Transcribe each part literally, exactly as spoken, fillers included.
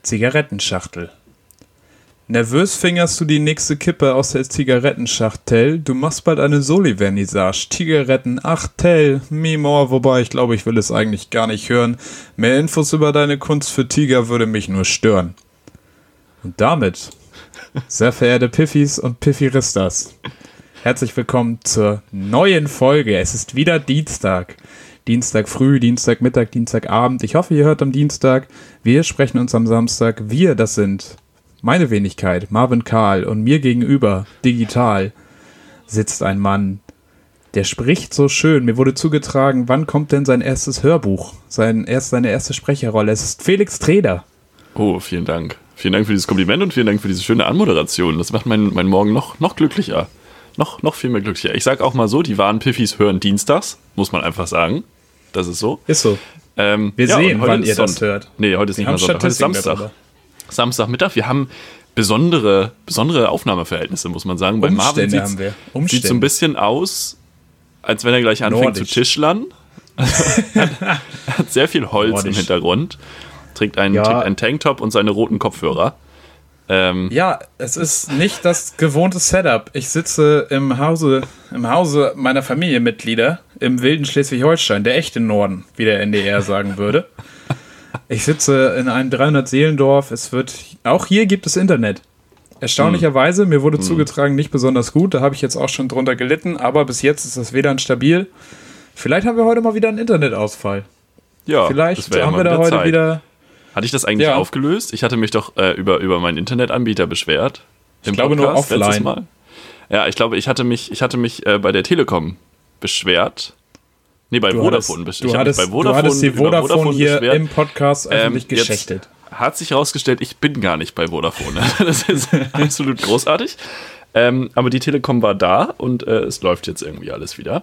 Zigarettenschachtel. Nervös fingerst du die nächste Kippe aus der Zigarettenschachtel. Du machst bald eine Soli-Vernissage. Zigaretten, ach Tell, Mimor, wobei ich glaube, ich will es eigentlich gar nicht hören. Mehr Infos über deine Kunst für Tiger würde mich nur stören. Und damit, sehr verehrte Piffis und Piffiristas, herzlich willkommen zur neuen Folge. Es ist wieder Dienstag. Dienstag früh, Dienstag Mittag, Dienstagabend. Ich hoffe, ihr hört am Dienstag. Wir sprechen uns am Samstag. Wir, das sind meine Wenigkeit, Marvin Karl, und mir gegenüber, digital, sitzt ein Mann, der spricht so schön. Mir wurde zugetragen, wann kommt denn sein erstes Hörbuch? Sein erst, seine erste Sprecherrolle. Es ist Felix Treder. Oh, vielen Dank. Vielen Dank für dieses Kompliment und vielen Dank für diese schöne Anmoderation. Das macht meinen mein Morgen noch, noch glücklicher. Noch, noch viel mehr glücklicher. Ich sag auch mal so, die wahren Piffis hören dienstags, muss man einfach sagen. Das ist so. Ist so. Ähm, Wir ja, sehen, wann ihr Sonntag. das hört. Nee, heute ist nicht mehr Sonntag, heute ist Samstag. Samstagmittag. Wir haben besondere, besondere Aufnahmeverhältnisse, muss man sagen. Bei Marvin haben wir. Sieht so ein bisschen aus, als wenn er gleich anfängt Nordisch. zu tischlern. Er hat sehr viel Holz Nordisch. im Hintergrund. Trägt einen, ja. trägt einen Tanktop und seine roten Kopfhörer. Ähm, ja, es ist nicht das gewohnte Setup. Ich sitze im Hause, im Hause meiner Familienmitglieder im wilden Schleswig-Holstein, der echte Norden, wie der N D R sagen würde. Ich sitze in einem dreihundert-Seelendorf. Es wird, auch hier gibt es Internet. Erstaunlicherweise, hm. mir wurde hm. zugetragen, nicht besonders gut. Da habe ich jetzt auch schon drunter gelitten, aber bis jetzt ist das W L A N stabil. Vielleicht haben wir heute mal wieder einen Internetausfall. Ja, vielleicht das haben ja wir da heute Zeit. wieder. Hatte ich das eigentlich ja. aufgelöst? Ich hatte mich doch äh, über, über meinen Internetanbieter beschwert. Ich glaube Podcast, nur offline. Mal. Ja, ich glaube, ich hatte mich, ich hatte mich äh, bei der Telekom beschwert. Nee, bei du Vodafone. Hattest, ich du, hattest, mich bei Vodafone, du hattest die Vodafone, Vodafone hier beschwert. im Podcast öffentlich ähm, geschächtet. Hat sich herausgestellt, ich bin gar nicht bei Vodafone. Das ist absolut großartig. Ähm, aber die Telekom war da und äh, es läuft jetzt irgendwie alles wieder.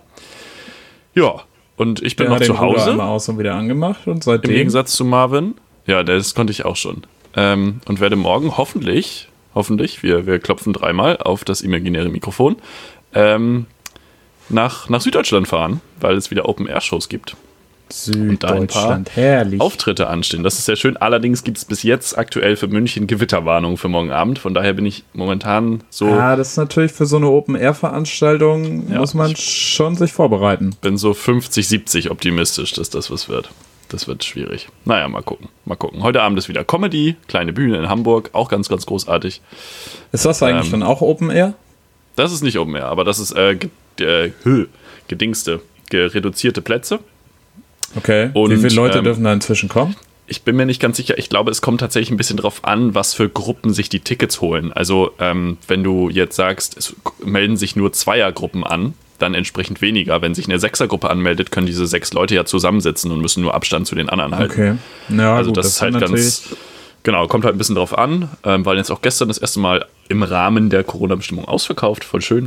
Ja, und ich bin Der noch hat zu den Hause. Bruder einmal aus und wieder angemacht und seitdem. Im Gegensatz zu Marvin. Ja, das konnte ich auch schon. Ähm, und werde morgen hoffentlich, hoffentlich, wir, wir klopfen dreimal auf das imaginäre Mikrofon, ähm, nach, nach Süddeutschland fahren, weil es wieder Open-Air-Shows gibt. Süddeutschland, herrlich. Auftritte anstehen. Das ist sehr schön. Allerdings gibt es bis jetzt aktuell für München Gewitterwarnungen für morgen Abend. Von daher bin ich momentan so... Ja, das ist natürlich für so eine Open-Air-Veranstaltung, ja, muss man schon sich vorbereiten. Bin so fünfzig, siebzig optimistisch, dass das was wird. Das wird schwierig. Naja, mal gucken. Mal gucken. Heute Abend ist wieder Comedy, kleine Bühne in Hamburg, auch ganz, ganz großartig. Ist das eigentlich ähm, dann auch Open Air? Das ist nicht Open Air, aber das ist äh, äh, gedingste, reduzierte Plätze. Okay. Und, wie viele Leute ähm, dürfen da inzwischen kommen? Ich bin mir nicht ganz sicher. Ich glaube, es kommt tatsächlich ein bisschen drauf an, was für Gruppen sich die Tickets holen. Also, ähm, wenn du jetzt sagst, es melden sich nur Zweiergruppen an, dann entsprechend weniger. Wenn sich eine Sechsergruppe anmeldet, können diese sechs Leute ja zusammensitzen und müssen nur Abstand zu den anderen halten. Okay. Ja, also gut, das, das ist halt ganz, genau, kommt halt ein bisschen drauf an, ähm, weil jetzt auch gestern das erste Mal im Rahmen der Corona-Bestimmung ausverkauft, voll schön.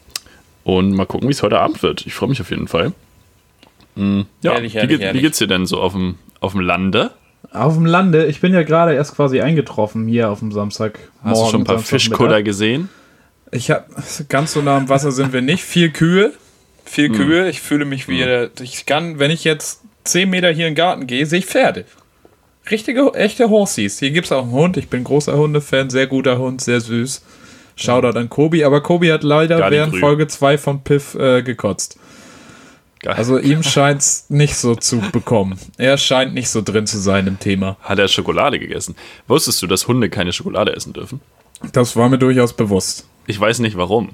Und mal gucken, wie es heute Abend wird. Ich freue mich auf jeden Fall. Mhm. Ja, ehrlich, wie, ehrlich, geht, ehrlich. wie geht's dir denn so auf dem, auf dem Lande? Auf dem Lande, ich bin ja gerade erst quasi eingetroffen hier auf dem Samstag. Hast du schon ein paar Fischkutter gesehen? Ich habe, ganz so nah am Wasser sind wir nicht, viel Kühe. Viel Kühe, mm. ich fühle mich wie, mm. ich kann, wenn ich jetzt zehn Meter hier in den Garten gehe, sehe ich Pferde. Richtige, echte Horsies. Hier gibt es auch einen Hund, ich bin großer Hundefan, sehr guter Hund, sehr süß. Shoutout an Kobi, aber Kobi hat leider während grün. Folge zwei von Piff äh, gekotzt. Geil. Also ihm scheint es nicht so zu bekommen. Er scheint nicht so drin zu sein im Thema. Hat er Schokolade gegessen? Wusstest du, dass Hunde keine Schokolade essen dürfen? Das war mir durchaus bewusst. Ich weiß nicht warum.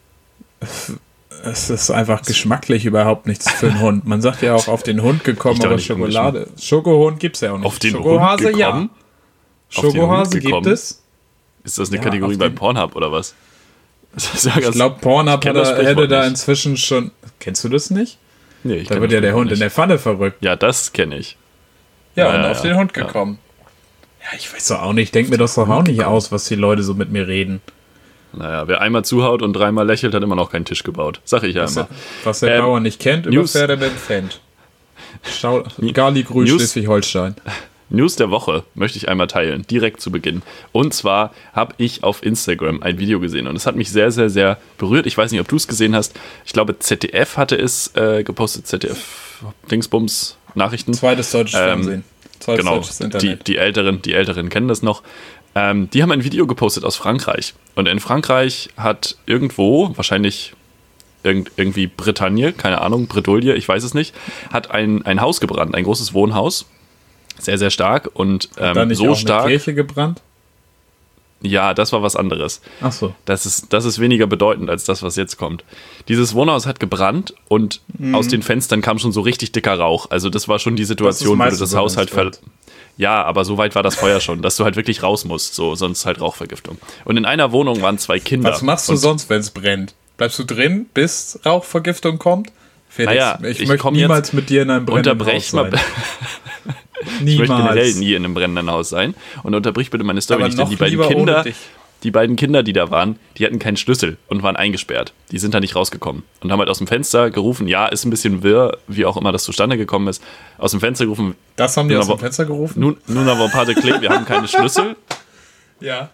Es ist einfach geschmacklich überhaupt nichts für einen Hund. Man sagt ja auch auf den Hund gekommen, aber Schokolade. Schokohund gibt es ja auch nicht. Auf den Schokohase, Hund gekommen? Ja. Schokohase gibt es. Ist das eine ja, Kategorie bei Pornhub oder was? Ja ich glaube, Pornhub hätte da inzwischen schon... Kennst du das nicht? Nee, ich Da wird ja der Hund nicht. in der Pfanne verrückt. Ja, das kenne ich. Ja, ja und ja, auf den Hund gekommen. Ja. ja, ich weiß doch auch nicht. Ich denke mir das doch auch nicht gekommen. aus, was die Leute so mit mir reden. Naja, wer einmal zuhaut und dreimal lächelt, hat immer noch keinen Tisch gebaut. Sag ich ja was immer. Der, was der ähm, Bauer nicht kennt, über Pferde entfernt. Schau, Gali Grün, Schleswig-Holstein. News der Woche möchte ich einmal teilen, direkt zu Beginn. Und zwar habe ich auf Instagram ein Video gesehen und es hat mich sehr, sehr, sehr berührt. Ich weiß nicht, ob du es gesehen hast. Ich glaube, Z D F hatte es äh, gepostet, Z D F Dingsbums Nachrichten. Zweites deutsches ähm, Fernsehen. Genau, die, die, Älteren, die Älteren kennen das noch. Ähm, die haben ein Video gepostet aus Frankreich. Und in Frankreich hat irgendwo, wahrscheinlich irgend, irgendwie Bretagne, keine Ahnung, Bredouille, ich weiß es nicht, hat ein, ein Haus gebrannt, ein großes Wohnhaus. Sehr, sehr stark. Und ähm, hat da nicht so auch stark. Eine Kirche gebrannt? Ja, das war was anderes. Ach so. Das ist, das ist weniger bedeutend als das, was jetzt kommt. Dieses Wohnhaus hat gebrannt und mhm. aus den Fenstern kam schon so richtig dicker Rauch. Also das war schon die Situation, wo du das Haus halt ver... Ja, aber so weit war das Feuer schon, dass du halt wirklich raus musst, so, sonst halt Rauchvergiftung. Und in einer Wohnung waren zwei Kinder. Was machst du sonst, wenn es brennt? Bleibst du drin, bis Rauchvergiftung kommt? Felix, naja, ich, ich möchte niemals mit dir in einem brennenden Haus sein. Ich möchte generell nie in einem brennenden Haus sein. Und unterbrich bitte meine Story nicht, denn die beiden Kinder, die beiden Kinder, die da waren, die hatten keinen Schlüssel und waren eingesperrt. Die sind da nicht rausgekommen und haben halt aus dem Fenster gerufen, ja, ist ein bisschen wirr, wie auch immer das zustande gekommen ist, aus dem Fenster gerufen. Das haben die aus dem Fenster gerufen? Nun, nun aber pas de clé, wir haben keine Schlüssel. Ja.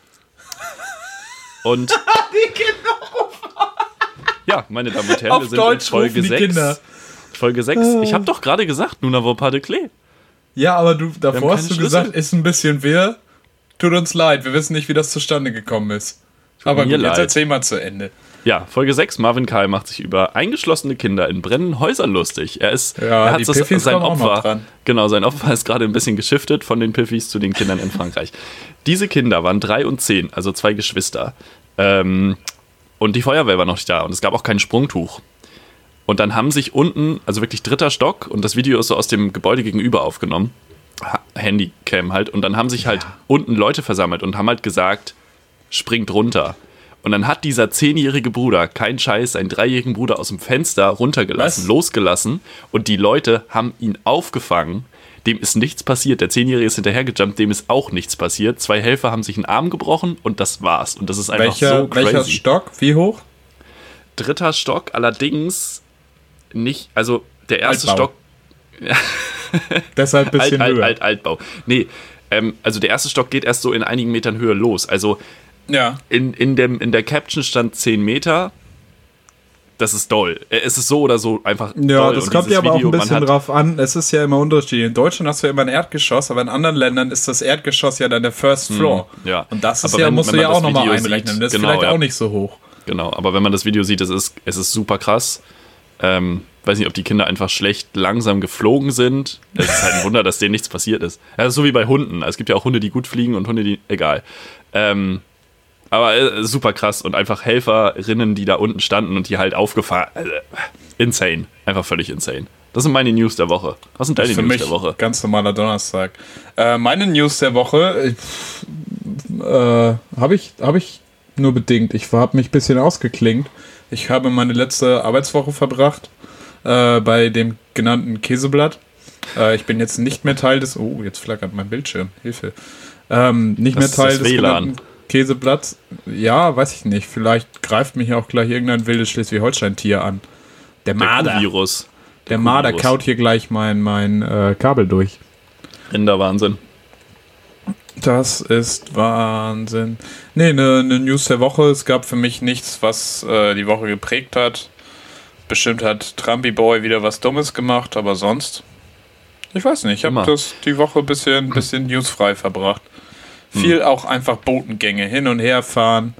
Und die Kinder rufen. Ja, meine Damen und Herren, wir sind in Folge sechs. Folge sechs. Ich habe doch gerade gesagt, nun aber pas de clé. Ja, aber du, davor hast du Schlüssel. gesagt, ist ein bisschen wirr. Tut uns leid, wir wissen nicht, wie das zustande gekommen ist. Tut aber gut, jetzt leid. Erzähl mal zu Ende. Ja, Folge sechs, Marvin Kahl macht sich über eingeschlossene Kinder in brennenden Häusern lustig. Er ist, ja, er hat die das, Piffis sein kommen Opfer, auch noch dran. Genau, sein Opfer ist gerade ein bisschen geschiftet von den Piffis zu den Kindern in Frankreich. Diese Kinder waren drei und zehn, also zwei Geschwister. Ähm, und die Feuerwehr war noch nicht da und es gab auch kein Sprungtuch. Und dann haben sich unten, also wirklich dritter Stock, und das Video ist so aus dem Gebäude gegenüber aufgenommen, Handycam halt, und dann haben sich halt ja. unten Leute versammelt und haben halt gesagt, springt runter. Und dann hat dieser zehnjährige Bruder, kein Scheiß, seinen dreijährigen Bruder aus dem Fenster runtergelassen, Was? losgelassen, und die Leute haben ihn aufgefangen. Dem ist nichts passiert. Der zehnjährige ist hinterhergejumpt, dem ist auch nichts passiert. Zwei Helfer haben sich einen Arm gebrochen und das war's. Und das ist einfach welcher, so crazy. Welcher Stock? Wie hoch? Dritter Stock, allerdings nicht, also der erste Altbau. Stock. Ja. Deshalb ein bisschen alt, höher. Alt, alt, Altbau. Nee, ähm, also der erste Stock geht erst so in einigen Metern Höhe los. Also ja. in, in, dem, in der Caption stand zehn Meter. Das ist doll. Es ist so oder so einfach ja, doll. Ja, das und kommt ja aber Video, auch ein bisschen drauf an. Es ist ja immer unterschiedlich. In Deutschland hast du ja immer ein Erdgeschoss, aber in anderen Ländern ist das Erdgeschoss ja dann der First Floor. Hm, ja. Und das ist aber ja, wenn, musst wenn du ja auch nochmal Video einrechnen. Sieht, das ist genau, vielleicht ja. auch nicht so hoch. Genau, aber wenn man das Video sieht, es ist, es ist super krass. Ähm, weiß nicht, ob die Kinder einfach schlecht langsam geflogen sind. Es ist halt ein Wunder, dass denen nichts passiert ist. Ja, so wie bei Hunden. Es gibt ja auch Hunde, die gut fliegen und Hunde, die... Egal. Ähm, aber äh, super krass. Und einfach Helferinnen, die da unten standen und die halt aufgefahren... Äh, insane. Einfach völlig insane. Das sind meine News der Woche. Was sind deine News mich der Woche? Ganz normaler Donnerstag. Äh, meine News der Woche äh, habe ich, hab ich nur bedingt. Ich habe mich ein bisschen ausgeklingt. Ich habe meine letzte Arbeitswoche verbracht äh, bei dem genannten Käseblatt. Äh, ich bin jetzt nicht mehr Teil des... Oh, jetzt flackert mein Bildschirm. Hilfe. Ähm, nicht das mehr Teil ist das des W L A N. genannten Käseblatts. Ja, weiß ich nicht. Vielleicht greift mich auch gleich irgendein wildes Schleswig-Holstein-Tier an. Der Marder. Der Virus. Der Marder kaut hier gleich mein, mein äh, Kabel durch. Rinderwahnsinn. Das ist Wahnsinn. Nee, eine ne News der Woche. Es gab für mich nichts, was äh, die Woche geprägt hat. Bestimmt hat Trumpy Boy wieder was Dummes gemacht, aber sonst... Ich weiß nicht, ich habe das die Woche ein bisschen, bisschen newsfrei verbracht. Hm. Viel auch einfach Botengänge, hin und her fahren,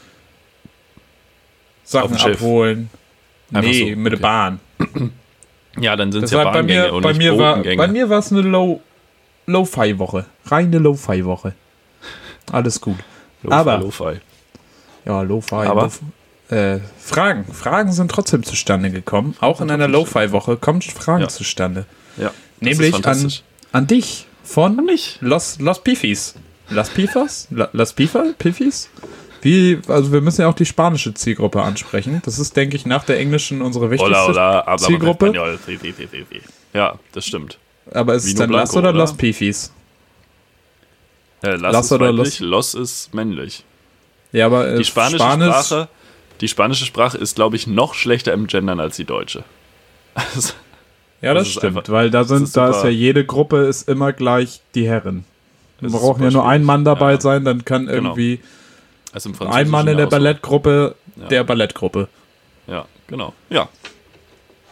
Sachen abholen. Einfach nee, so. mit Okay. der Bahn. Ja, dann sind es Das ja war bei Bahngänge mir, und bei nicht mir war, Botengänge. bei mir war es eine Low, Lo-Fi-Woche. Reine Lo-Fi-Woche. Alles gut. Lo-Fi, aber, Lo-Fi. Ja, Lo-Fi. Aber? Lo äh, Fragen. Fragen sind trotzdem zustande gekommen. Auch in einer Lo-Fi-Woche kommen Fragen Ja. zustande. Ja, Nämlich an, an dich von An mich. Los, Los Pifis. Los Pifas? La, Los Pifa? Pifis? Wie, also wir müssen ja auch die spanische Zielgruppe ansprechen. Das ist, denke ich, nach der englischen unsere wichtigste Hola, hola, Zielgruppe. Español. Sí, sí, sí, sí. Ja, das stimmt. Aber ist es Vino dann Blanco, Las oder, oder? Los Pifis? Äh, Las, Las ist oder weiblich, Los ist männlich. Ja, aber äh, Die spanische Spanisch, Sprache, die spanische Sprache ist, glaube ich, noch schlechter im Gendern als die deutsche. Also, ja, das, das ist stimmt, einfach- weil da das sind, ist da super. ist ja jede Gruppe ist immer gleich die Herren. Wir Das ist brauchen ja super nur ein schwierig. Mann dabei Ja. sein, dann kann Genau. irgendwie also im ein Französischen Mann in der auch so. Ballettgruppe Ja. der Ballettgruppe. Ja, genau. Ja.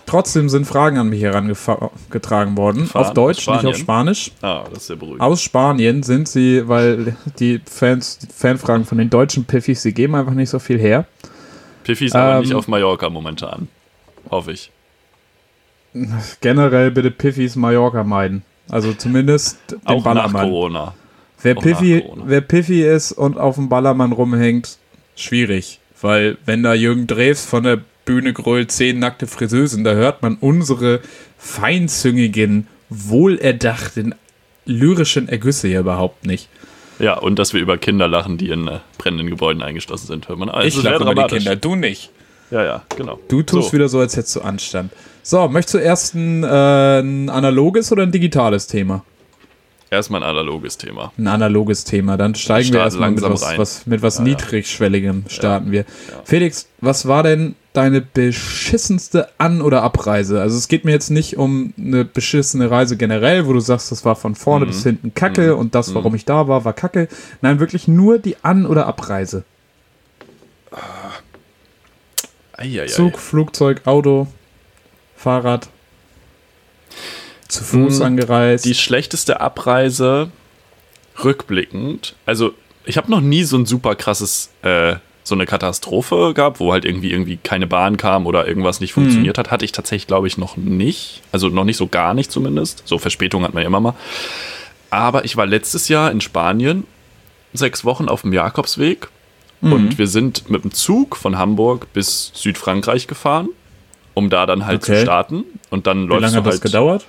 Trotzdem sind Fragen an mich herangetragen worden. Gefahren auf Deutsch, aus nicht auf Spanisch. Ah, das ist sehr beruhigend. Aus Spanien sind sie, weil die Fans, die Fanfragen von den deutschen Piffis, sie geben einfach nicht so viel her. Piffis aber Ähm, nicht auf Mallorca momentan. Hoffe ich. Generell bitte Piffis Mallorca meiden. Also zumindest den Auch nach Ballermann. Corona. Wer Auch Piffy, nach Corona. wer Piffy ist und auf dem Ballermann rumhängt, schwierig. Weil wenn da Jürgen Drews von der Bühne grölt, zehn nackte Friseusen, da hört man unsere feinzüngigen, wohlerdachten, lyrischen Ergüsse ja überhaupt nicht. Ja, und dass wir über Kinder lachen, die in äh, brennenden Gebäuden eingeschlossen sind, hört man. Also, ich lache über die Kinder, du nicht. Ja, ja, genau. Du tust so. wieder so, als hättest du Anstand. So, möchtest du erst ein, äh, ein analoges oder ein digitales Thema? Erstmal ein analoges Thema. Ein analoges Thema. Dann steigen Wir wir starten erstmal mit langsam was, rein. was, mit was Ja, ja. Niedrigschwelligem starten wir. ja. Felix, was war denn deine beschissenste An- oder Abreise? Also es geht mir jetzt nicht um eine beschissene Reise generell, wo du sagst, das war von vorne Mhm. bis hinten Kacke Mhm. und das, warum ich da war, war Kacke. Nein, wirklich nur die An- oder Abreise. Eieiei. Zug, Flugzeug, Auto, Fahrrad, zu Fuß Mm, angereist. Die schlechteste Abreise rückblickend. Also, ich habe noch nie so ein super krasses, äh, so eine Katastrophe gehabt, wo halt irgendwie irgendwie keine Bahn kam oder irgendwas nicht funktioniert hat. Hatte ich tatsächlich, glaube ich, noch nicht. Also noch nicht so gar nicht zumindest. So Verspätung hat man ja immer mal. Aber ich war letztes Jahr in Spanien sechs Wochen auf dem Jakobsweg. Mhm. Und wir sind mit dem Zug von Hamburg bis Südfrankreich gefahren, um da dann halt Okay. zu starten. Und dann Wie läufst lange du hat halt. das gedauert?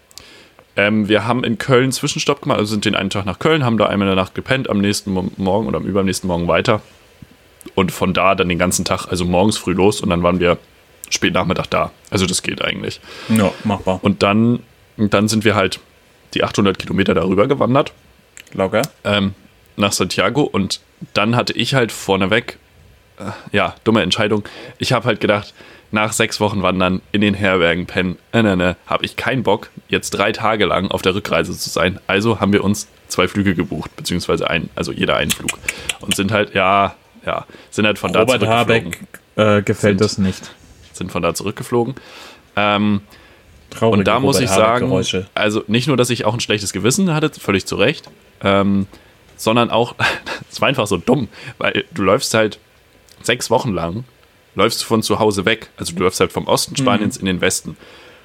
Ähm, wir haben in Köln einen Zwischenstopp gemacht, also sind den einen Tag nach Köln, haben da einmal in der Nacht gepennt, am nächsten Mo- Morgen oder am übernächsten Morgen weiter. Und von da dann den ganzen Tag, also morgens früh los und dann waren wir spät Nachmittag da. Also das geht eigentlich. Ja, machbar. Und dann, und dann sind wir halt die achthundert Kilometer darüber gewandert. Locker. Ähm, nach Santiago und dann hatte ich halt vorneweg, äh, ja, dumme Entscheidung, ich habe halt gedacht, nach sechs Wochen Wandern in den Herbergen pennen, äh, ne, ne, habe ich keinen Bock, jetzt drei Tage lang auf der Rückreise zu sein. Also haben wir uns zwei Flüge gebucht, beziehungsweise ein, also jeder einen Flug. Und sind halt, ja, ja, sind halt von da Robert zurückgeflogen. Habeck äh, gefällt Sind- das nicht. Sind von da zurückgeflogen. Ähm, Traurige und da muss Robert ich sagen, Habeck-Geräusche. also nicht nur, dass ich auch ein schlechtes Gewissen hatte, völlig zu Recht, ähm, sondern auch, es war einfach so dumm, weil du läufst halt sechs Wochen lang, läufst du von zu Hause weg, also du läufst halt vom Osten Spaniens in den Westen.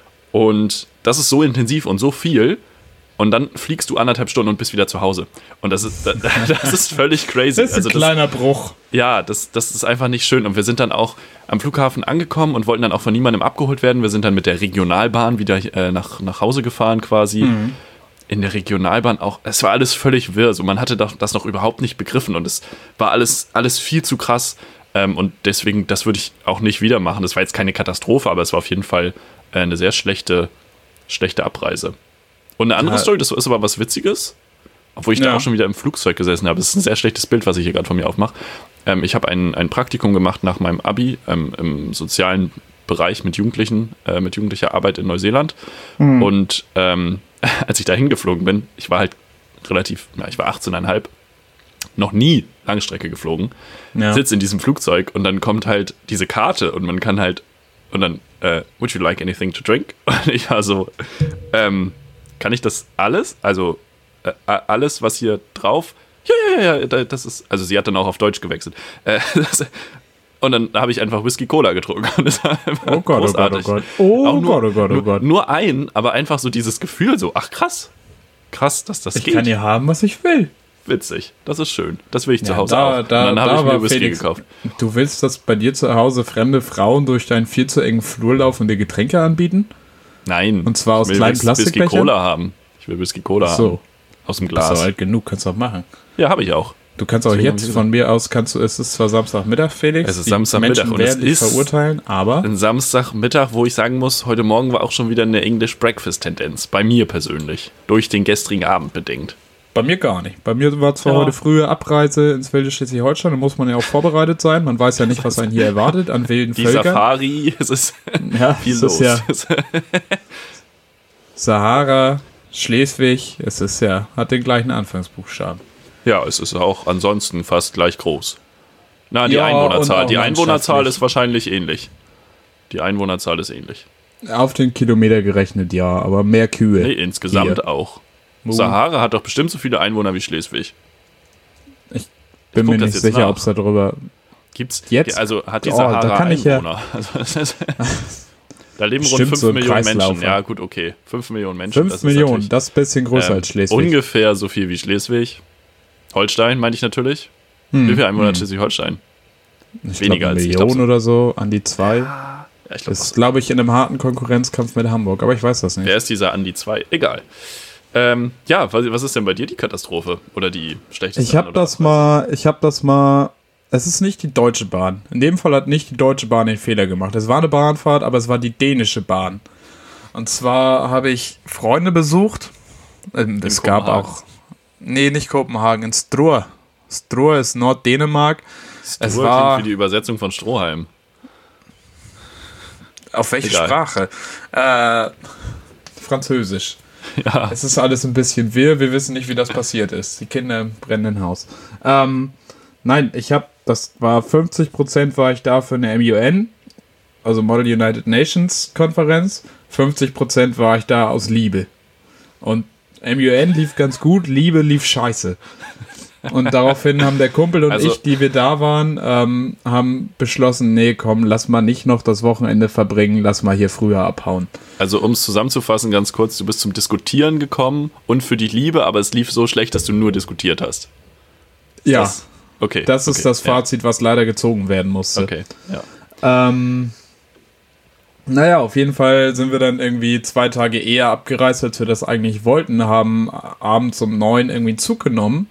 Und das ist so intensiv und so viel und dann fliegst du anderthalb Stunden und bist wieder zu Hause. Und das ist, das ist völlig crazy. Das ist ein Also kleiner Bruch. ja, das, das ist einfach nicht schön. Und wir sind dann auch am Flughafen angekommen und wollten dann auch von niemandem abgeholt werden. Wir sind dann mit der Regionalbahn wieder äh, nach, nach Hause gefahren quasi. Mhm. In der Regionalbahn auch, es war alles völlig wirr. Also man hatte das, das noch überhaupt nicht begriffen und es war alles, alles viel zu krass. Ähm, und deswegen, das würde ich auch nicht wieder machen. Das war jetzt keine Katastrophe, aber es war auf jeden Fall äh, eine sehr schlechte, schlechte Abreise. Und eine andere Ja. Story, das ist aber was Witziges, obwohl ich da Ja. auch schon wieder im Flugzeug gesessen habe. Es ist ein sehr schlechtes Bild, was ich hier gerade von mir aufmache. Ähm, ich habe ein, ein Praktikum gemacht nach meinem Abi ähm, im sozialen Bereich mit Jugendlichen, äh, mit jugendlicher Arbeit in Neuseeland. Mhm. Und ähm, als ich da hingeflogen bin, ich war halt relativ, na, ich war achtzehn Komma fünf, noch nie Langstrecke geflogen, Ja. sitze in diesem Flugzeug und dann kommt halt diese Karte und man kann halt, und dann, äh, would you like anything to drink? Und ich war so, ähm, kann ich das alles? Also, äh, alles, was hier drauf, ja, ja, ja, ja, das ist, also sie hat dann auch auf Deutsch gewechselt. Äh, das, und dann habe ich einfach Whisky Cola getrunken. Und das war einfach Oh Gott, oh Gott, oh großartig. Gott. Oh Auch nur, Gott, oh Gott, oh nur, Gott. Nur ein, aber einfach so dieses Gefühl so, ach krass, krass, dass das Ich geht. kann hier haben, was ich will. Witzig, das ist schön. Das will ich zu Ja, Hause da- auch. da- und dann da habe ich war mir Whisky Felix- gekauft. Du willst, dass bei dir zu Hause fremde Frauen durch deinen viel zu engen Flur laufen und dir Getränke anbieten? Nein. Und zwar aus ich will kleinen Whis- Plastikbechern? Whisky Cola haben. Ich will Whisky Cola Ach so. haben. Aus dem Bist du Glas. alt genug, kannst du auch machen. Ja, habe ich auch. Du kannst auch Deswegen hab jetzt ich von mir aus, kannst du, es ist zwar Samstagmittag, Felix. Es ist die Samstagmittag Menschen und es werden dich ist- verurteilen, aber Ein Samstagmittag, wo ich sagen muss, heute Morgen war auch schon wieder eine English Breakfast-Tendenz. Bei mir persönlich. Durch den gestrigen Abend bedingt. bei mir gar nicht. Bei mir war zwar Ja. heute frühe Abreise ins wilde Schleswig-Holstein, da muss man ja auch vorbereitet sein. Man weiß ja nicht, was einen hier erwartet an wilden Die Völkern. Safari, es ist Ja, viel es los. ist ja Sahara, Schleswig, es ist ja, hat den gleichen Anfangsbuchstaben. Ja, es ist auch ansonsten fast gleich groß. Na, die Ja, und Einwohnerzahl. auch Die Einwohnerzahl landschaftlich. ist wahrscheinlich ähnlich. Die Einwohnerzahl ist ähnlich. Auf den Kilometer gerechnet, ja, aber mehr Kühe. Nee, insgesamt hier. auch. Wo? Sahara hat doch bestimmt so viele Einwohner wie Schleswig. Ich bin Ich mir guck nicht das jetzt sicher, nach. ob es darüber... Gibt's Jetzt? Also hat die Oh, Sahara da kann ich ja- Einwohner. Also, das ist, da leben rund Stimmt, fünf so ein Millionen Menschen. Kreislaufer. Ja, gut, okay. fünf Millionen Menschen. fünf das Millionen, ist natürlich, das ist ein bisschen größer ähm, als Schleswig. ungefähr so viel wie Schleswig. Holstein meine ich natürlich. Hm, Wie viele Einwohner hat hm. Schleswig-Holstein? Ich weniger glaub, eine als- ich Million glaub so- oder so, an die zwei. Ja, ich glaub, Das ist, glaube ich, in einem harten Konkurrenzkampf mit Hamburg, aber ich weiß das nicht. wer ist dieser Andi zwei? Egal. Ähm, ja, was, was ist denn bei dir die Katastrophe? Oder die schlechteste? Ich habe oder das was? mal, ich habe das mal, es ist nicht die Deutsche Bahn. In dem Fall hat nicht die Deutsche Bahn den Fehler gemacht. Es war eine Bahnfahrt, aber es war die dänische Bahn. Und zwar habe ich Freunde besucht. Ähm, Es gab Kopenhagen. auch, nee, nicht Kopenhagen, in Struer. Struer ist Norddänemark. Es Struer war, klingt wie die Übersetzung von Strohhalm. auf welche Egal. Sprache? Äh, Französisch. Ja. Es ist alles ein bisschen wirr, wir wissen nicht, wie das passiert ist. Die Kinder im brennenden Haus. Ähm, nein, ich habe, das war fünfzig Prozent war ich da für eine M U N, also Model United Nations Konferenz. fünfzig Prozent war ich da aus Liebe. Und M U N lief ganz gut, Liebe lief scheiße. Und daraufhin haben der Kumpel und Also- ich, die wir da waren, ähm, haben beschlossen, nee, komm, lass mal nicht noch das Wochenende verbringen, lass mal hier früher abhauen. Also um es zusammenzufassen, ganz kurz, du bist zum Diskutieren gekommen und für die Liebe, aber es lief so schlecht, dass du nur diskutiert hast. Ja, Das, okay. das ist okay, das Fazit, was leider gezogen werden musste. Ja, okay, ja. Ähm, naja, auf jeden Fall sind wir dann irgendwie zwei Tage eher abgereist, als wir das eigentlich wollten, haben abends um neun irgendwie einen Zug genommen.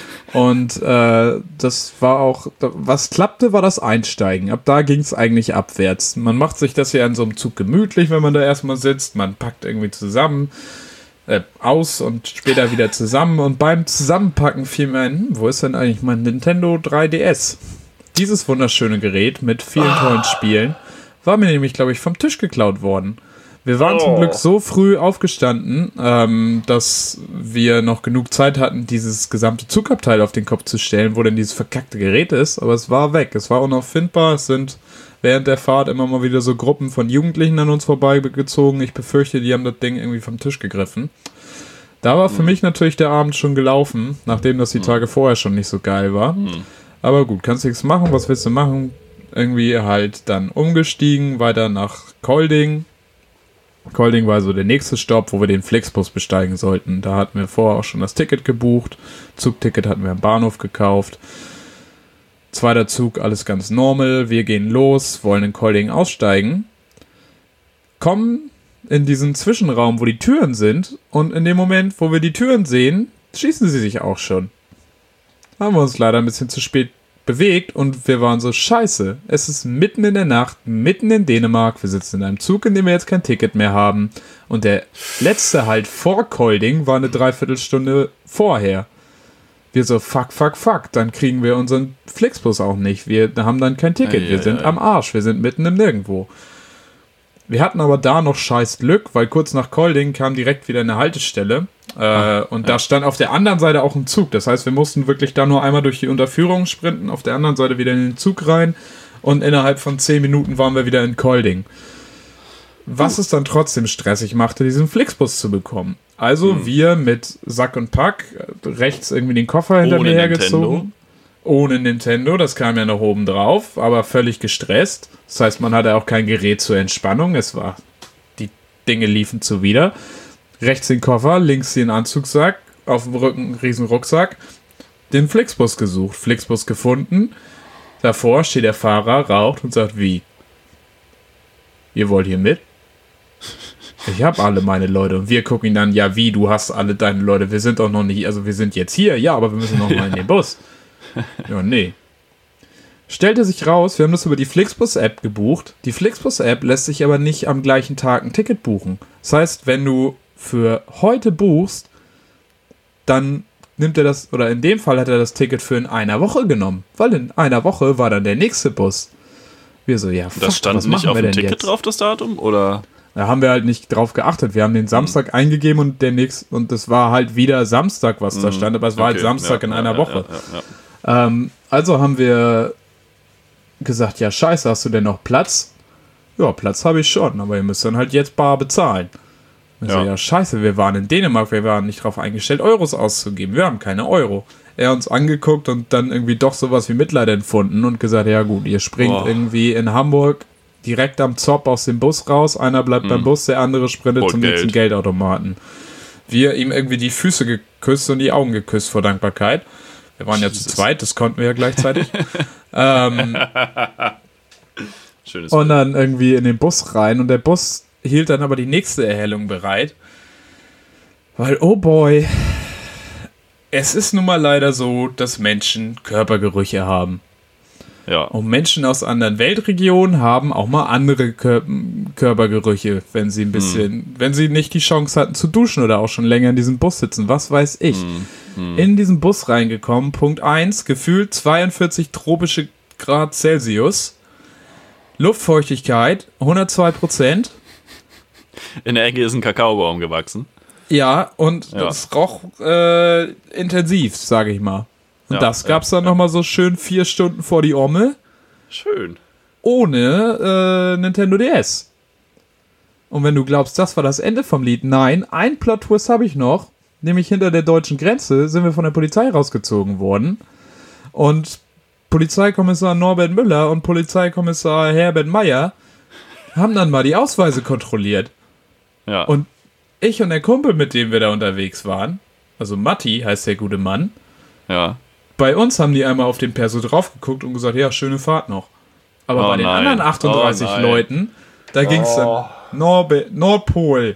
Und äh, das war auch, was klappte, war das Einsteigen. Ab da ging es eigentlich abwärts. Man macht sich das ja in so einem Zug gemütlich, wenn man da erstmal sitzt. Man packt irgendwie zusammen, äh, aus und später wieder zusammen. Und beim Zusammenpacken fiel mir ein, hm, wo ist denn eigentlich mein Nintendo drei D S? Dieses wunderschöne Gerät mit vielen tollen Spielen war mir nämlich, glaube ich, vom Tisch geklaut worden. Wir waren Oh. zum Glück so früh aufgestanden, ähm, dass wir noch genug Zeit hatten, dieses gesamte Zugabteil auf den Kopf zu stellen, wo denn dieses verkackte Gerät ist. Aber es war weg. Es war unauffindbar. Es sind während der Fahrt immer mal wieder so Gruppen von Jugendlichen an uns vorbeigezogen. Ich befürchte, die haben das Ding irgendwie vom Tisch gegriffen. Da war für mich natürlich der Abend schon gelaufen, nachdem das die Tage vorher schon nicht so geil war. Aber gut, kannst nichts machen. Was willst du machen? Irgendwie halt dann umgestiegen, weiter nach Kolding. Kolding war so der nächste Stopp, wo wir den Flixbus besteigen sollten. Da hatten wir vorher auch schon das Ticket gebucht. Zugticket hatten wir am Bahnhof gekauft. Zweiter Zug, alles ganz normal. Wir gehen los, wollen in Kolding aussteigen. Kommen in diesen Zwischenraum, wo die Türen sind. Und in dem Moment, wo wir die Türen sehen, schießen sie sich auch schon. Haben wir uns leider ein bisschen zu spät bewegt und wir waren so, scheiße, es ist mitten in der Nacht, mitten in Dänemark, wir sitzen in einem Zug, in dem wir jetzt kein Ticket mehr haben und der letzte Halt vor Kolding war eine Dreiviertelstunde vorher. Wir so, fuck, fuck, fuck, dann kriegen wir unseren Flixbus auch nicht, wir haben dann kein Ticket, Ei, wir ei, sind ei. am Arsch, wir sind mitten im Nirgendwo. Wir hatten aber da noch scheiß Glück, weil kurz nach Kolding kam direkt wieder eine Haltestelle. Äh, Ah, und da stand auf der anderen Seite auch ein Zug. Das heißt, wir mussten wirklich da nur einmal durch die Unterführung sprinten, auf der anderen Seite wieder in den Zug rein. Und innerhalb von zehn Minuten waren wir wieder in Kolding. Was es dann trotzdem stressig machte, diesen Flixbus zu bekommen. Also Hm. wir mit Sack und Pack, äh, rechts irgendwie den Koffer hinter Ohne mir Nintendo. hergezogen. Ohne Nintendo, das kam ja noch oben drauf, aber völlig gestresst. Das heißt, man hatte auch kein Gerät zur Entspannung. Es war, die Dinge liefen zuwider. Rechts den Koffer, links den Anzugsack, auf dem Rücken einen riesen Rucksack. Den Flixbus gesucht, Flixbus gefunden. Davor steht der Fahrer, raucht und sagt, wie? Ihr wollt hier mit? Ich habe alle meine Leute. Und wir gucken ihn dann, ja wie, du hast alle deine Leute. Wir sind doch noch nicht, also wir sind jetzt hier, ja, aber wir müssen noch mal in den Bus. Ja, nee. Stellte sich raus, wir haben das über die Flixbus-App gebucht. Die Flixbus-App lässt sich aber nicht am gleichen Tag ein Ticket buchen. Das heißt, wenn du für heute buchst, dann nimmt er das, oder in dem Fall hat er das Ticket für in einer Woche genommen. Weil in einer Woche war dann der nächste Bus. Wir so, ja, fuck, Das stand was nicht machen auf wir dem denn Ticket jetzt? drauf, das Datum? Oder? Da haben wir halt nicht drauf geachtet. Wir haben den Samstag eingegeben und der nächste, und das war halt wieder Samstag, was da stand, aber es war halt Okay, Samstag ja, in ja, einer ja, Woche. Ja, ja, ja. Ähm, also haben wir gesagt, ja scheiße, hast du denn noch Platz? ja, Platz habe ich schon, aber ihr müsst dann halt jetzt bar bezahlen. Ich ja. so, ja, scheiße, wir waren in Dänemark, wir waren nicht darauf eingestellt, Euros auszugeben. Wir haben keine Euro. Er uns angeguckt und dann irgendwie doch sowas wie Mitleid empfunden und gesagt, ja gut, ihr springt oh. irgendwie in Hamburg direkt am Zopp aus dem Bus raus, einer bleibt mm. beim Bus, der andere sprintet Holt zum Geld. nächsten Geldautomaten. Wir ihm irgendwie die Füße geküsst und die Augen geküsst vor Dankbarkeit. Wir waren Jesus. ja zu zweit, das konnten wir ja gleichzeitig. ähm, Schönes und dann irgendwie in den Bus rein und der Bus hielt dann aber die nächste Erhellung bereit. Weil, oh boy, es ist nun mal leider so, dass Menschen Körpergerüche haben. Ja. Und Menschen aus anderen Weltregionen haben auch mal andere Kör- Körpergerüche, wenn sie ein bisschen, mm. wenn sie nicht die Chance hatten zu duschen oder auch schon länger in diesem Bus sitzen. Was weiß ich. Mm. Mm. In diesen Bus reingekommen, Punkt eins, gefühlt zweiundvierzig tropische Grad Celsius, Luftfeuchtigkeit hundertzwei Prozent. In der Ecke ist ein Kakaobaum gewachsen. Ja, und ja. das roch äh, intensiv, sage ich mal. Und ja, das gab's ja, dann ja. nochmal so schön vier Stunden vor die Omme. Schön. Ohne äh, Nintendo D S. Und wenn du glaubst, das war das Ende vom Lied, nein, ein Plot-Twist habe ich noch. Nämlich hinter der deutschen Grenze sind wir von der Polizei rausgezogen worden. Und Polizeikommissar Norbert Müller und Polizeikommissar Herbert Meyer haben dann mal die Ausweise kontrolliert. Ja. Und ich und der Kumpel, mit dem wir da unterwegs waren, also Matti heißt der gute Mann, ja. bei uns haben die einmal auf den Perso drauf geguckt und gesagt, ja, schöne Fahrt noch. Aber oh bei den nein. anderen achtunddreißig oh Leuten, da ging es oh. dann Norbe- Nordpol,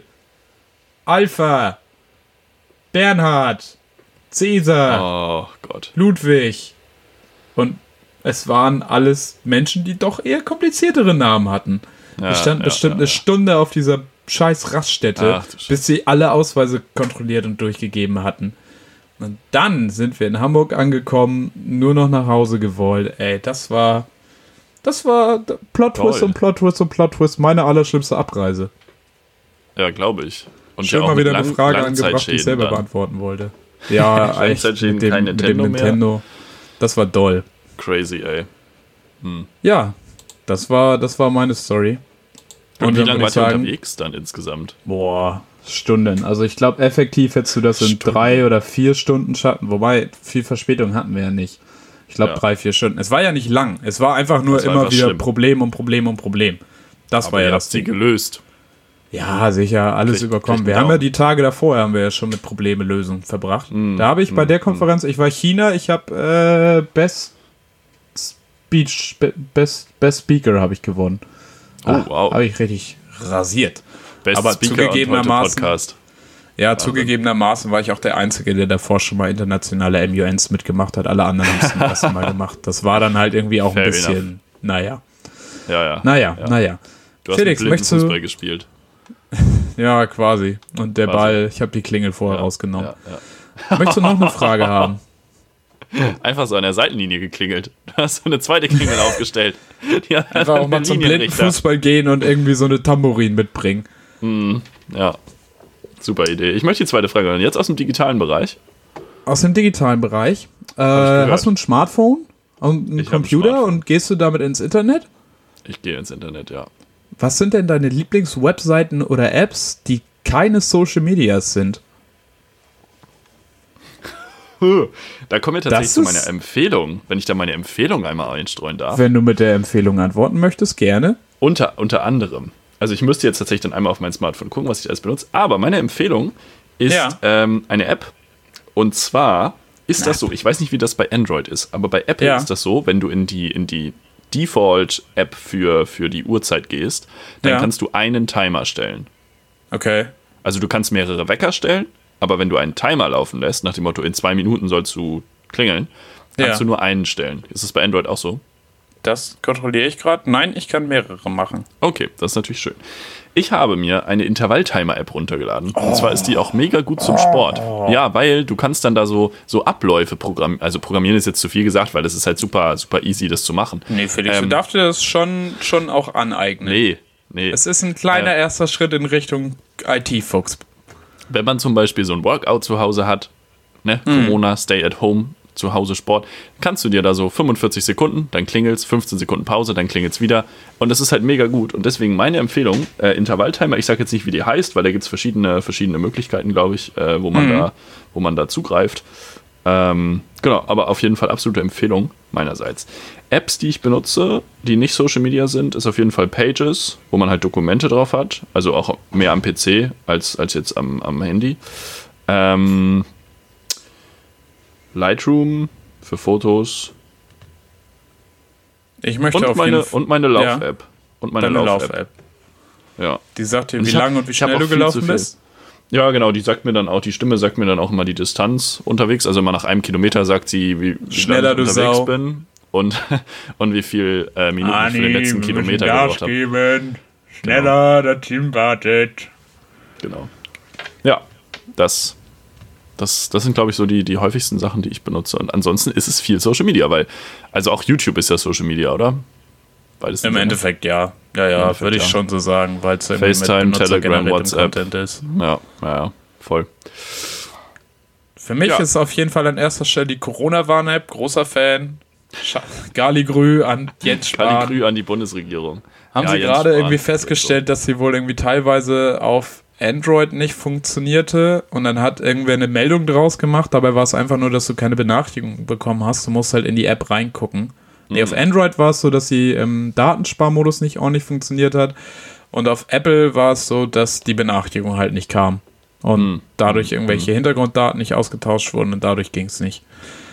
Alpha, Bernhard, Cäsar, oh Gott. Ludwig. Und es waren alles Menschen, die doch eher kompliziertere Namen hatten. Ja, Wir standen ja, bestimmt ja, eine ja. Stunde auf dieser scheiß Raststätte, Ach, bis sie alle Ausweise kontrolliert und durchgegeben hatten. Und dann sind wir in Hamburg angekommen, nur noch nach Hause gewollt. Ey, das war, das war Plot-Twist und Plot-Twist und Plot-Twist, meine allerschlimmste Abreise. Ja, glaube ich. Und Schön ja mal wieder lang, eine Frage angebracht, die ich selber dann. beantworten wollte. Ja, echt, mit dem, kein mit dem Nintendo. Das war doll. Crazy, ey. Hm. Ja, das war, das war meine Story. Und, und wie lange wart ihr sagen, unterwegs dann insgesamt? Boah, Stunden. Also ich glaube, effektiv hättest du das in Stunden. drei oder vier Stunden schaffen. Wobei, viel Verspätung hatten wir ja nicht. Ich glaube, ja. drei, vier Stunden. Es war ja nicht lang. Es war einfach nur war immer einfach wieder schlimm. Problem und Problem und Problem. Das Aber war ja ihr das habt sie gelöst. Ja, sicher, alles Krieg, überkommen. krieg wir haben ja die Tage davor, haben wir ja schon mit Problemelösung verbracht. Mm, da habe ich mm, bei der Konferenz, ich war China, ich habe äh, Best Speech, Best, Best Speaker habe ich gewonnen. Oh, Ach, wow. Habe ich richtig rasiert. Best Aber Speaker zugegebenermaßen, Podcast. Ja, Wahnsinn. Zugegebenermaßen war ich auch der Einzige, der davor schon mal internationale M U Ns mitgemacht hat. Alle anderen haben es zum ersten Mal gemacht. Das war dann halt irgendwie auch Fair ein bisschen, enough. naja. Ja, ja. Naja, ja. naja. Du hast Felix, mit möchtest du Fußball gespielt. Ja, quasi. Und der quasi. Ball, ich habe die Klingel vorher ja, rausgenommen. Ja, ja. Möchtest du noch eine Frage haben? Einfach so an der Seitenlinie geklingelt. Du hast so eine zweite Klingel aufgestellt. Die Einfach auch mal zum Blindenfußball gehen und irgendwie so eine Tambourin mitbringen. Mm, ja, super Idee. Ich möchte die zweite Frage hören. Jetzt aus dem digitalen Bereich. Aus dem digitalen Bereich. Äh, hast du ein Smartphone und einen ich Computer ein und gehst du damit ins Internet? Ich gehe ins Internet, ja. Was sind denn deine Lieblingswebseiten oder Apps, die keine Social Medias sind? Da kommen wir tatsächlich zu meiner Empfehlung, wenn ich da meine Empfehlung einmal einstreuen darf. Wenn du mit der Empfehlung antworten möchtest, gerne. Unter, unter anderem. Also ich müsste jetzt tatsächlich dann einmal auf mein Smartphone gucken, was ich alles benutze. Aber meine Empfehlung ist ja. ähm, eine App. Und zwar ist Na. das so, ich weiß nicht, wie das bei Android ist, aber bei Apple ja. ist das so, wenn du in die, in die Default-App für, für die Uhrzeit gehst, dann ja. kannst du einen Timer stellen. Okay. Also du kannst mehrere Wecker stellen, aber wenn du einen Timer laufen lässt, nach dem Motto, in zwei Minuten sollst du klingeln, kannst ja. du nur einen stellen. Ist das bei Android auch so? Das kontrolliere ich gerade. Nein, ich kann mehrere machen. Okay, das ist natürlich schön. Ich habe mir eine Intervall-Timer-App runtergeladen. Oh. Und zwar ist die auch mega gut zum Sport. Oh. Ja, weil du kannst dann da so, so Abläufe programmieren. Also programmieren ist jetzt zu viel gesagt, weil das ist halt super, super easy, das zu machen. Nee, Felix, ähm, du darfst dir das schon, schon auch aneignen. Nee, nee. Es ist ein kleiner äh, erster Schritt in Richtung I T-Fuchs. Wenn man zum Beispiel so ein Workout zu Hause hat, ne, hm. Corona, Stay at Home, zu Hause Sport, kannst du dir da so fünfundvierzig Sekunden, dann klingelt's, fünfzehn Sekunden Pause, dann klingelt's wieder und das ist halt mega gut und deswegen meine Empfehlung, äh, Intervalltimer, ich sage jetzt nicht, wie die heißt, weil da gibt's verschiedene, verschiedene Möglichkeiten, glaube ich, äh, wo man mhm. da, wo man da zugreift. Ähm, genau, aber auf jeden Fall absolute Empfehlung meinerseits. Apps, die ich benutze, die nicht Social Media sind, ist auf jeden Fall Pages, wo man halt Dokumente drauf hat, also auch mehr am P C als, als jetzt am, am Handy. Ähm, Lightroom für Fotos. Ich möchte und auf meine, jeden F- und meine Lauf-App. Ja. Und meine Lauf-App. Lauf-App. Ja. Die sagt dir, wie lang und wie schnell du gelaufen bist? Ja, genau, die sagt mir dann auch, die Stimme sagt mir dann auch immer die Distanz unterwegs. Also immer nach einem Kilometer sagt sie, wie, wie schneller ich unterwegs Sau. bin und, und wie viel äh, Minuten Anni, ich für den letzten Kilometer gebraucht habe. Geben. Schneller, genau. Das Team wartet. Genau. Ja, das, das, das sind, glaube ich, so die, die häufigsten Sachen, die ich benutze. Und ansonsten ist es viel Social Media, weil, also auch YouTube ist ja Social Media, oder? Beides Im Endeffekt ja. Ja, ja, würde ich ja. schon so sagen, weil es FaceTime, Telegram, WhatsApp Content ist. Ja, ja, ja, voll. Für mich ja. ist auf jeden Fall an erster Stelle die Corona-Warn-App, großer Fan. Galigrü an Jens Spahn. Galigrü an die Bundesregierung. Haben ja, sie gerade irgendwie festgestellt, so. dass sie wohl irgendwie teilweise auf Android nicht funktionierte und dann hat irgendwer eine Meldung draus gemacht, dabei war es einfach nur, dass du keine Benachrichtigung bekommen hast, du musst halt in die App reingucken. Nee, auf Android war es so, dass die im Datensparmodus nicht ordentlich funktioniert hat und auf Apple war es so, dass die Benachrichtigung halt nicht kam und mhm. dadurch irgendwelche mhm. Hintergrunddaten nicht ausgetauscht wurden und dadurch ging es nicht.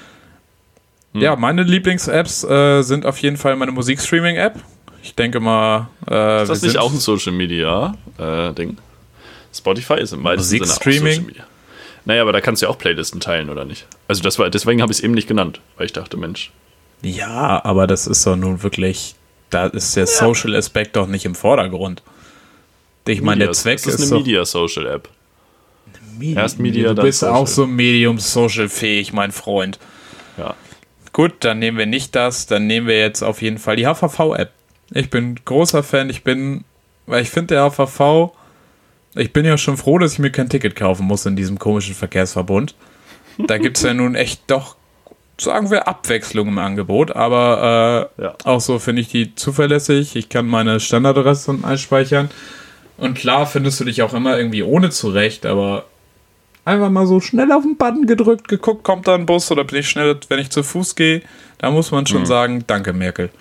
Mhm. Ja, meine Lieblings-Apps äh, sind auf jeden Fall meine Musikstreaming-App. Ich denke mal... Äh, ist das nicht auch ein Social-Media-Ding? Äh, Spotify ist im weitesten Sinne auch Social Media. Naja, aber da kannst du ja auch Playlisten teilen, oder nicht? Also das war, deswegen habe ich es eben nicht genannt, weil ich dachte, Mensch... Ja, aber das ist doch nun wirklich, da ist der ja. Social-Aspekt doch nicht im Vordergrund. Ich meine, der Zweck ist. Das ist eine so Media-Social-App. Medi- Erst Media, du bist dann auch so Medium-Social-fähig, mein Freund. Ja. Gut, dann nehmen wir nicht das, dann nehmen wir jetzt auf jeden Fall die H V V-App. Ich bin großer Fan, ich bin, weil ich finde der H V V, ich bin ja schon froh, dass ich mir kein Ticket kaufen muss in diesem komischen Verkehrsverbund. Da gibt es ja nun echt doch, sagen wir, Abwechslung im Angebot, aber äh, ja. auch so finde ich die zuverlässig. Ich kann meine Standardadresse einspeichern und klar findest du dich auch immer irgendwie ohne zurecht, aber einfach mal so schnell auf den Button gedrückt, geguckt, kommt da ein Bus oder bin ich schnell, wenn ich zu Fuß gehe, da muss man schon mhm. sagen, danke Merkel.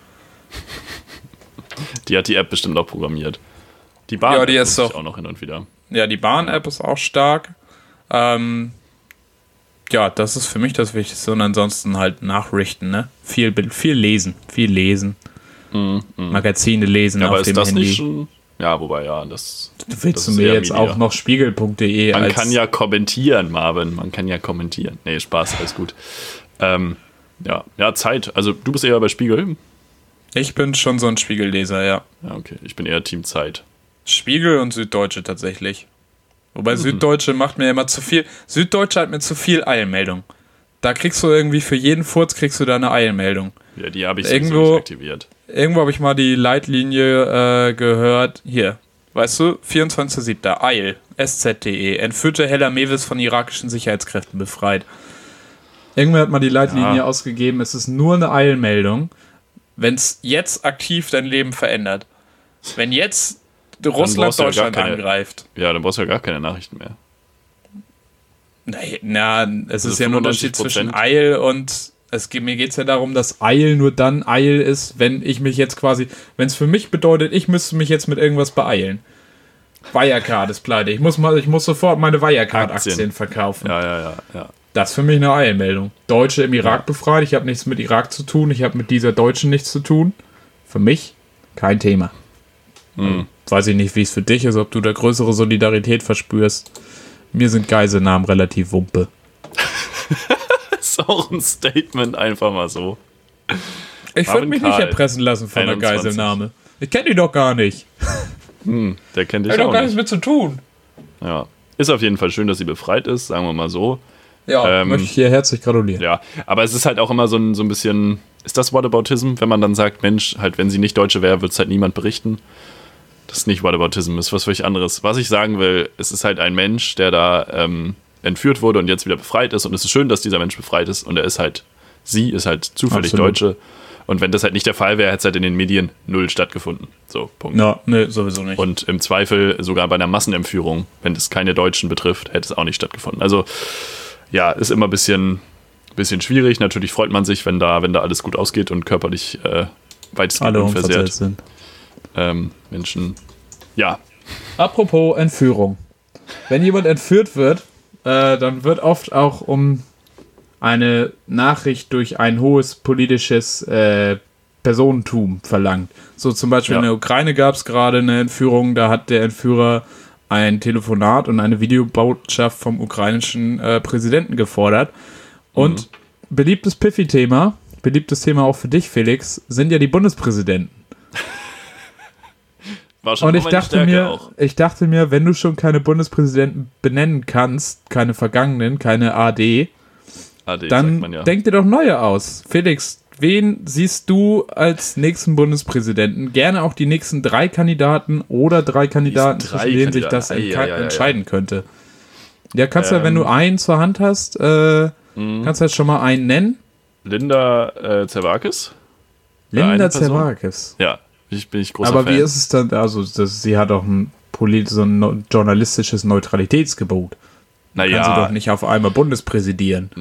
Die hat die App bestimmt auch programmiert. Die Bahn ja, die ist doch, auch noch hin und wieder. Ja, die Bahn-App ist auch stark. Ähm, Ja, das ist für mich das Wichtigste und ansonsten halt nachrichten, ne? Viel, viel lesen, viel lesen. Mm, mm. Magazine lesen ja, auf aber dem ist das Handy. Nicht schon, ja, wobei, ja, das... Du willst das du mir jetzt Media. Auch noch spiegel punkt de Man als... kann ja kommentieren, Marvin, man kann ja kommentieren. Nee, Spaß, alles gut. Ähm, ja, ja, Zeit, also du bist eher bei Spiegel? Ich bin schon so ein Spiegelleser, ja. Ja, okay, ich bin eher Team Zeit. Spiegel und Süddeutsche tatsächlich. Wobei mhm. Süddeutsche macht mir immer zu viel. Süddeutsche hat mir zu viel Eilmeldung. Da kriegst du irgendwie für jeden Furz kriegst du da eine Eilmeldung. Ja, die habe ich irgendwo nicht aktiviert. Irgendwo habe ich mal die Leitlinie äh, gehört. Hier, weißt du, vierundzwanzigster siebter Eil, S Z D E, entführte Hella Mewis von irakischen Sicherheitskräften befreit. Irgendwer hat mal die Leitlinie ja. ausgegeben. Es ist nur eine Eilmeldung. Wenn es jetzt aktiv dein Leben verändert. Wenn jetzt Russland Deutschland ja keine, angreift. Ja, dann brauchst du ja gar keine Nachrichten mehr. Na, es also ist ja nur ein Unterschied zwischen Eil und es, mir geht es ja darum, dass Eil nur dann Eil ist, wenn ich mich jetzt quasi, wenn es für mich bedeutet, ich müsste mich jetzt mit irgendwas beeilen. Wirecard ist pleite. Ich muss mal, ich muss sofort meine Wirecard-Aktien verkaufen. Ja, ja, ja, ja. Das ist für mich eine Eilmeldung. Deutsche im Irak ja. befreit, ich habe nichts mit Irak zu tun, ich habe mit dieser Deutschen nichts zu tun. Für mich kein Thema. Hm. Weiß ich nicht, wie es für dich ist, ob du da größere Solidarität verspürst. Mir sind Geiselnamen relativ wumpe. Ist auch ein Statement, einfach mal so. Ich würde mich Karl, nicht erpressen lassen von einer Geiselnahme. Ich kenne die doch gar nicht. Hm, der kennt dich auch nicht. Hat doch gar nichts mit zu tun. Ja, ist auf jeden Fall schön, dass sie befreit ist, sagen wir mal so. Ja, ähm, möchte ich ihr herzlich gratulieren. Ja, aber es ist halt auch immer so ein, so ein bisschen, ist das Whataboutism, wenn man dann sagt, Mensch, halt wenn sie nicht Deutsche wäre, würde es halt niemand berichten. Das ist nicht Whataboutism, ist was völlig anderes. Was ich sagen will, es ist halt ein Mensch, der da ähm, entführt wurde und jetzt wieder befreit ist. Und es ist schön, dass dieser Mensch befreit ist. Und er ist halt, sie ist halt zufällig Absolut. Deutsche. Und wenn das halt nicht der Fall wäre, hätte es halt in den Medien null stattgefunden. So, Punkt. Ja, ne, sowieso nicht. Und im Zweifel sogar bei einer Massenentführung, wenn das keine Deutschen betrifft, hätte es auch nicht stattgefunden. Also ja, ist immer ein bisschen, bisschen schwierig. Natürlich freut man sich, wenn da, wenn da alles gut ausgeht und körperlich äh, weitestgehend Alle unversehrt unversehrt sind. ähm, Menschen. Ja, Apropos Entführung. Wenn jemand entführt wird, äh, dann wird oft auch um eine Nachricht durch ein hohes politisches äh, Personentum verlangt. So zum Beispiel Ja. in der Ukraine gab es gerade eine Entführung, da hat der Entführer ein Telefonat und eine Videobotschaft vom ukrainischen äh, Präsidenten gefordert. Und mhm. beliebtes Piffy-Thema, beliebtes Thema auch für dich, Felix, sind ja die Bundespräsidenten. war schon Und ich immer meine dachte Stärke mir, auch. ich dachte mir, wenn du schon keine Bundespräsidenten benennen kannst, keine vergangenen, keine A D, A D, sagt dann man ja. denk dir doch neue aus. Felix, wen siehst du als nächsten Bundespräsidenten? Gerne auch die nächsten drei Kandidaten oder drei Kandidaten, drei zwischen denen sich das Kandidaten. entka- Ei, ei, ei, ei. entscheiden könnte. Ja, kannst du ja, wenn Ähm. du einen zur Hand hast, äh, Mhm. kannst du jetzt schon mal einen nennen. Linda äh, Zerwakis? Oder eine Linda Person? Zerwakis. Ja, ich bin ich großer Aber Fan. wie ist es dann, also das, sie hat auch ein, polit so ein no- journalistisches Neutralitätsgebot. Kann sie naja, doch nicht auf einmal Bundespräsidieren.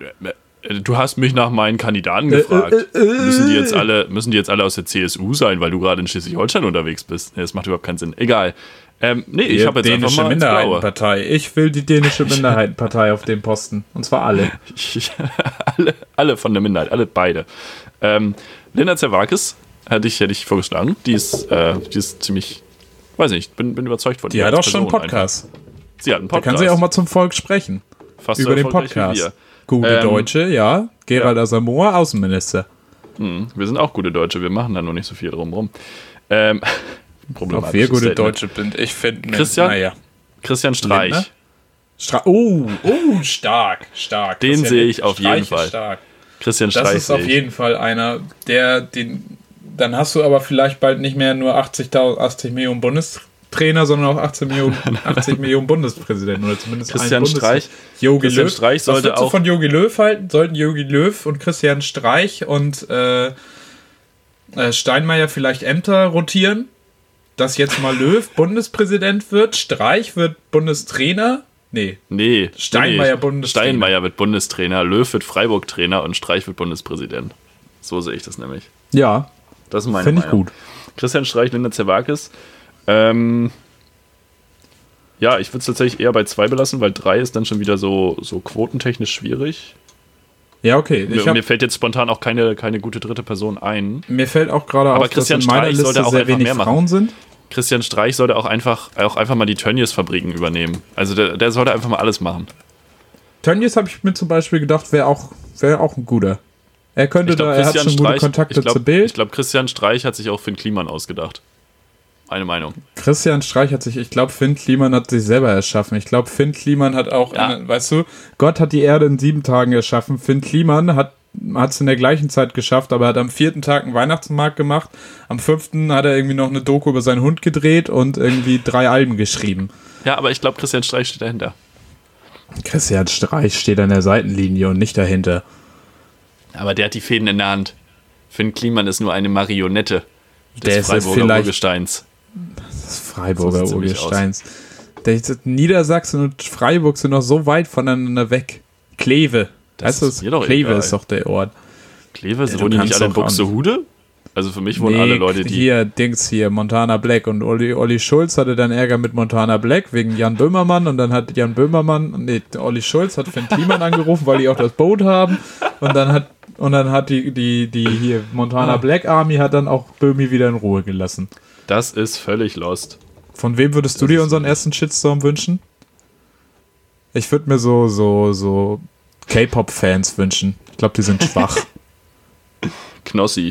du hast mich nach meinen Kandidaten Äh, gefragt. äh, äh, müssen, die jetzt alle, müssen die jetzt alle aus der C S U sein, weil du gerade in Schleswig-Holstein unterwegs bist? Nee, das macht überhaupt keinen Sinn. Egal. Ähm, nee, ich Die habe jetzt einfach dänische mal ins Blaue. Minderheitenpartei. Ich will die dänische Minderheitenpartei auf dem Posten. Und zwar alle. Ich, alle, alle von der Minderheit, alle beide. Ähm, Linda Zerwakis hätte ich, hätte ich vorgeschlagen. Die ist, äh, die ist ziemlich, weiß nicht, bin, bin überzeugt von Die ihr hat als auch schon einen Person Podcast. einfach. Sie hat einen Da Podcast. kann sie auch mal zum Volk sprechen. Fast Über so den erfolgreich wie Podcast. wir. Gute Ähm, Deutsche, ja. Gerald Asamoah, Außenminister. Hm, wir sind auch gute Deutsche, wir machen da nur nicht so viel drumherum. Ähm, Ob problematisches wir gute Statement. Deutsche sind, ich finde. Christian? Naja. Christian Streich. Lindner? Stra oh, oh, stark, stark. Den Christian sehe ich auf Streich jeden ist Fall. Stark. Christian Das Streich ist auf sehe ich. jeden Fall einer, der den. Dann hast du aber vielleicht bald nicht mehr nur achtzigtausend, achtzig Millionen Bundestrainer, sondern auch achtzig Millionen, achtzig Millionen Bundespräsidenten oder zumindest Christian ein Bundes Streich. Jogi Christian Löw. Streich Was sollte würdest du auch- von Jogi Löw halten? Sollten Jogi Löw und Christian Streich und äh, äh, Steinmeier vielleicht Ämter rotieren? Dass jetzt mal Löw Bundespräsident wird, Streich wird Bundestrainer? Nee. Nee. Steinmeier nee. Bundestrainer. Steinmeier wird Bundestrainer, Löw wird Freiburg-Trainer und Streich wird Bundespräsident. So sehe ich das nämlich. Ja, Das ist meine finde ich Meinung. gut. Christian Streich, Linda Zerwakis. Ähm, ja, ich würde es tatsächlich eher bei zwei belassen, weil drei ist dann schon wieder so, so quotentechnisch schwierig. Ja, okay. Ich Mir, hab, mir fällt jetzt spontan auch keine, keine gute dritte Person ein. mir fällt auch gerade Aber auf, Christian dass in meiner Streich Liste sollte auch sehr einfach wenig mehr machen. Frauen sind. Christian Streich sollte auch einfach, auch einfach mal die Tönnies-Fabriken übernehmen. Also der, der sollte einfach mal alles machen. Tönnies habe ich mir zum Beispiel gedacht, wäre auch, wär auch ein guter. Er könnte Ich glaube, da, er hat Christian schon gute Streich, Kontakte ich glaub, zu Bild. ich glaube, Christian Streich hat sich auch Finn Kliman ausgedacht. Eine Meinung. Christian Streich hat sich, ich glaube, Finn Kliman hat sich selber erschaffen. Ich glaube, Finn Kliman hat auch, Ja. eine, weißt du, Gott hat die Erde in sieben Tagen erschaffen. Finn Kliman hat es in der gleichen Zeit geschafft, aber er hat am vierten Tag einen Weihnachtsmarkt gemacht. Am fünften hat er irgendwie noch eine Doku über seinen Hund gedreht und irgendwie drei Alben geschrieben. Ja, aber ich glaube, Christian Streich steht dahinter. Christian Streich steht an der Seitenlinie und nicht dahinter. Aber der hat die Fäden in der Hand. Finn Kliman ist nur eine Marionette des Der ist Freiburger vielleicht- Urgesteins. Das Freiburger So sieht's nämlich Urgesteins. Der- Niedersachsen und Freiburg sind noch so weit voneinander weg. Kleve. Das Weißt du, ist mir doch Kleve egal. ist doch der Ort. Kleve, Ja, du wohnen die nicht kannst alle in doch auch Buxtehude? Also für mich wohnen Nee, alle Leute, die... hier, Dings hier, Montana Black. Und Olli, Olli Schulz hatte dann Ärger mit Montana Black wegen Jan Böhmermann. Und dann hat Jan Böhmermann, nee, Olli Schulz hat Finn Kliman angerufen, weil die auch das Boot haben. Und dann hat, und dann hat die, die, die hier Montana Black Army hat dann auch Böhmi wieder in Ruhe gelassen. Das ist völlig lost. Von wem würdest du dir unseren ersten Shitstorm wünschen? Ich würde mir so, so, so K-Pop-Fans wünschen. Ich glaube, die sind schwach. Knossi.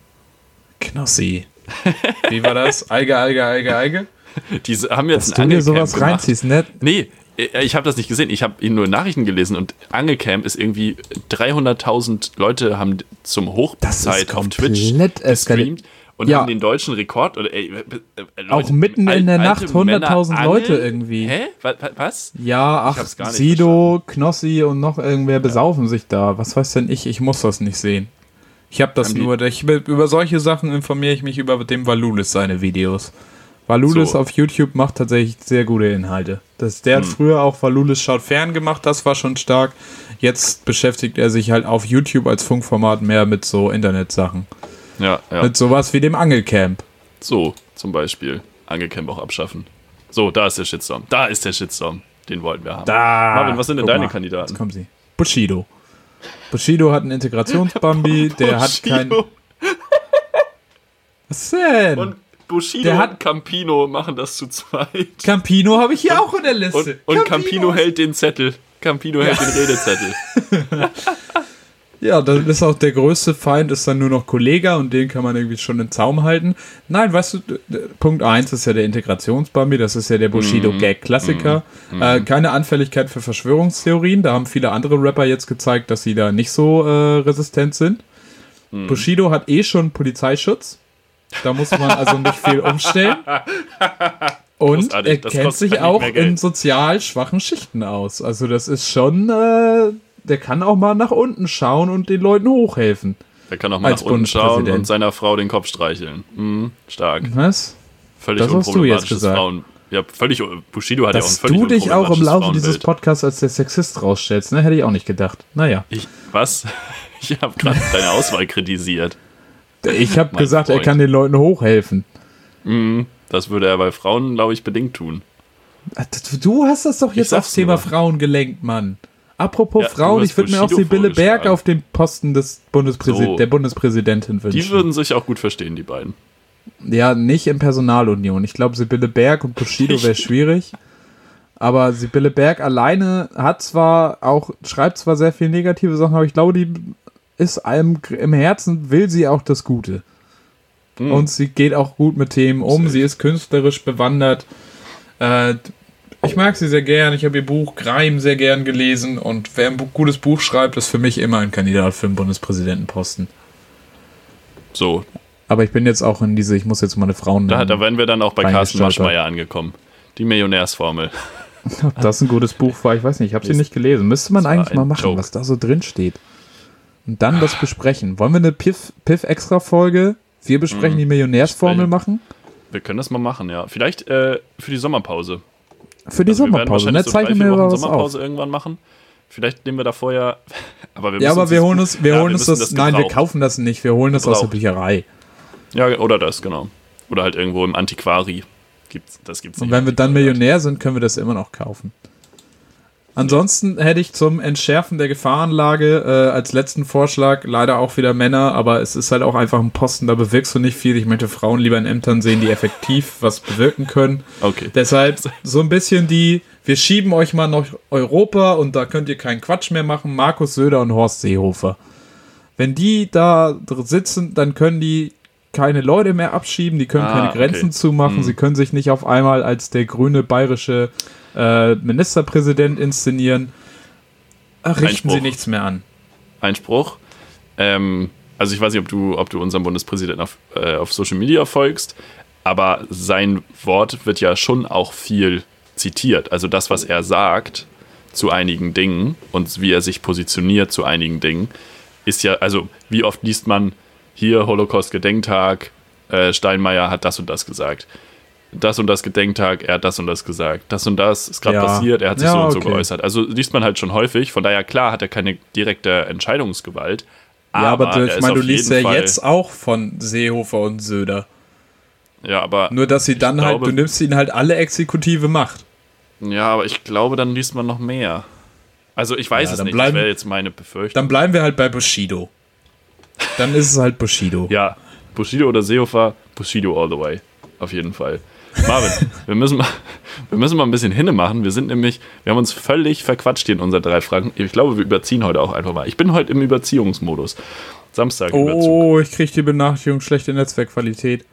Knossi. Wie war das? Eige, Eige, Eige, Eige? Die haben jetzt Dass ein du dir Angelcamp sowas gemacht. reinziehst, ne? Nee, ich habe das nicht gesehen. Ich habe ihn nur in Nachrichten gelesen und Angelcamp ist irgendwie dreihunderttausend Leute haben zum Das Hochzeit ist auf Twitch komplett eskaliert. gestreamt und Ja. haben den deutschen Rekord. Oder, ey, äh, Leute, Auch mitten al- in der alte Nacht hunderttausend Männer Leute angeln? irgendwie. Hä? Wa- wa- Was? Ja, Ich ach, hab's gar nicht Sido, Knossi und noch irgendwer besaufen sich da. Was weiß denn ich? Ich muss das nicht sehen. Ich habe das Haben die- nur, ich, über solche Sachen informiere ich mich über dem Valulis seine Videos. Valulis So. auf YouTube macht tatsächlich sehr gute Inhalte. Das, der hat Hm. früher auch Valulis schaut fern gemacht, das war schon stark. Jetzt beschäftigt er sich halt auf YouTube als Funkformat mehr mit so Internetsachen. Ja, ja. Mit sowas wie dem Angelcamp. So, zum Beispiel. Angelcamp auch abschaffen. So, da ist der Shitstorm. Da ist der Shitstorm. Den wollten wir haben. Da! Marvin, was sind denn Guck deine mal, Kandidaten? Jetzt kommen sie. Bushido. Bushido hat einen Integrationsbambi, der hat kein... Bushido Was denn? Und Bushido Der hat- und Campino machen das zu zweit. Campino habe ich hier auch in der Liste. Und, und Campino hält den Zettel. Campino hält den Redezettel. Ja, dann ist auch der größte Feind ist dann nur noch Kollega und den kann man irgendwie schon in Zaum halten. Nein, weißt du, d- d- Punkt eins ist ja der Integrationsbambi, das ist ja der Bushido-Gag-Klassiker. Äh, keine Anfälligkeit für Verschwörungstheorien, da haben viele andere Rapper jetzt gezeigt, dass sie da nicht so äh, resistent sind. Bushido hat eh schon Polizeischutz, da muss man also nicht viel umstellen. Und Großartig, er das kennt kostet sich halt nicht auch mehr Geld. in sozial schwachen Schichten aus. Also das ist schon, äh, der kann auch mal nach unten schauen und den Leuten hochhelfen. Der kann auch mal Als nach unten schauen Bundespräsident. und seiner Frau den Kopf streicheln. Mhm, stark. Was? Völlig Das hast du jetzt unproblematisches gesagt. Frauen. Ja, völlig. Bushido hat ja auch ein Dass völlig du dich auch im unproblematisches Laufe dieses Frauenbild. Podcasts als der Sexist rausstellst, ne? Hätte ich auch nicht gedacht. Naja. Ich, was? Ich habe gerade deine Auswahl kritisiert. Ich habe Mein gesagt, er Freund. kann den Leuten hochhelfen. Mhm, das würde er bei Frauen, glaube ich, bedingt tun. Du hast das doch jetzt sag's aufs Thema nur. Frauen gelenkt, Mann. Apropos Ja, du Frauen, hast ich würde mir auch Bushido Sibylle Berg vorgeschlagen. auf den Posten des Bundespräsid So. der Bundespräsidentin wünschen. Die würden sich auch gut verstehen, die beiden. Ja, nicht in Personalunion. Ich glaube, Sibylle Berg und Bushido wäre schwierig. Aber Sibylle Berg alleine hat zwar auch, schreibt zwar sehr viel negative Sachen, aber ich glaube, die ist einem im Herzen, will sie auch das Gute. Mhm. Und sie geht auch gut mit Themen um. Sehr. Sie ist künstlerisch bewandert. Äh, ich mag sie sehr gern. Ich habe ihr Buch Greim sehr gern gelesen. Und wer ein bu- gutes Buch schreibt, ist für mich immer ein Kandidat für den Bundespräsidentenposten. So, Aber ich bin jetzt auch in diese, ich muss jetzt mal eine Frauen da, da wären wir dann auch bei Carsten Reingestolpert. Maschmeyer angekommen. Die Millionärsformel. Ob das ein gutes Buch war, ich weiß nicht, ich habe sie nicht gelesen. Müsste man Das war eigentlich mal ein machen, Joke. was da so drin steht. Und dann das besprechen. Wollen wir eine Piff, Piff extra Folge? Wir besprechen Mhm. die Millionärsformel Besprechen. machen? Wir können das mal machen, ja. Vielleicht äh, für die Sommerpause. Für die Also wir werden Sommerpause. Ne, wahrscheinlich so drei, zeichnen vier wir Wochen was auf. Sommerpause irgendwann machen. Vielleicht nehmen wir da vorher. Aber wir Ja, müssen aber wir dieses holen Buch- uns, wir ja, holen uns müssen das, nein, wir gebraucht. kaufen das nicht, wir holen das aus der Gebraucht. Bücherei. Ja, oder das, genau. Oder halt irgendwo im Antiquari. Gibt's, das gibt's Und nicht. wenn wir dann Millionär sind, können wir das immer noch kaufen. Ansonsten hätte ich zum Entschärfen der Gefahrenlage äh, als letzten Vorschlag leider auch wieder Männer, aber es ist halt auch einfach ein Posten, da bewirkst du nicht viel. Ich möchte Frauen lieber in Ämtern sehen, die effektiv was bewirken können. Okay. Deshalb so ein bisschen die, wir schieben euch mal nach Europa und da könnt ihr keinen Quatsch mehr machen, Markus Söder und Horst Seehofer. Wenn die da dr- sitzen, dann können die keine Leute mehr abschieben, die können Ah, keine Grenzen okay. zumachen, Hm. sie können sich nicht auf einmal als der grüne bayerische äh, Ministerpräsident inszenieren. Ach, richten Einspruch. sie nichts mehr an. Einspruch. Ähm, also ich weiß nicht, ob du, ob du unserem Bundespräsidenten auf, äh, auf Social Media folgst, aber sein Wort wird ja schon auch viel zitiert. Also das, was er sagt zu einigen Dingen und wie er sich positioniert zu einigen Dingen, ist ja, also wie oft liest man hier Holocaust-Gedenktag, äh, Steinmeier hat das und das gesagt. Das und das Gedenktag, er hat das und das gesagt. Das und das ist gerade Ja. passiert, er hat sich Ja, so und so okay. geäußert. Also liest man halt schon häufig. Von daher, klar, hat er keine direkte Entscheidungsgewalt. Ja, aber, er ich ist meine, du auf liest jeden ja Fall- jetzt auch von Seehofer und Söder. Ja, aber, Nur, dass sie dann halt, glaube- du nimmst ihnen halt alle exekutive Macht. ja, aber ich glaube, dann liest man noch mehr. Also ich weiß Ja, es dann nicht, bleiben- das wäre jetzt meine Befürchtung. Dann bleiben wir halt bei Bushido. Dann ist es halt Bushido. Ja, Bushido oder Seehofer, Bushido all the way. Auf jeden Fall. Marvin, wir müssen mal, wir müssen mal ein bisschen hinne machen. Wir sind nämlich, wir haben uns völlig verquatscht hier in unseren drei Fragen. Ich glaube, wir überziehen heute auch einfach mal. Ich bin heute im Überziehungsmodus. Samstag Überzug. Oh, ich kriege die Benachrichtigung, schlechte Netzwerkqualität.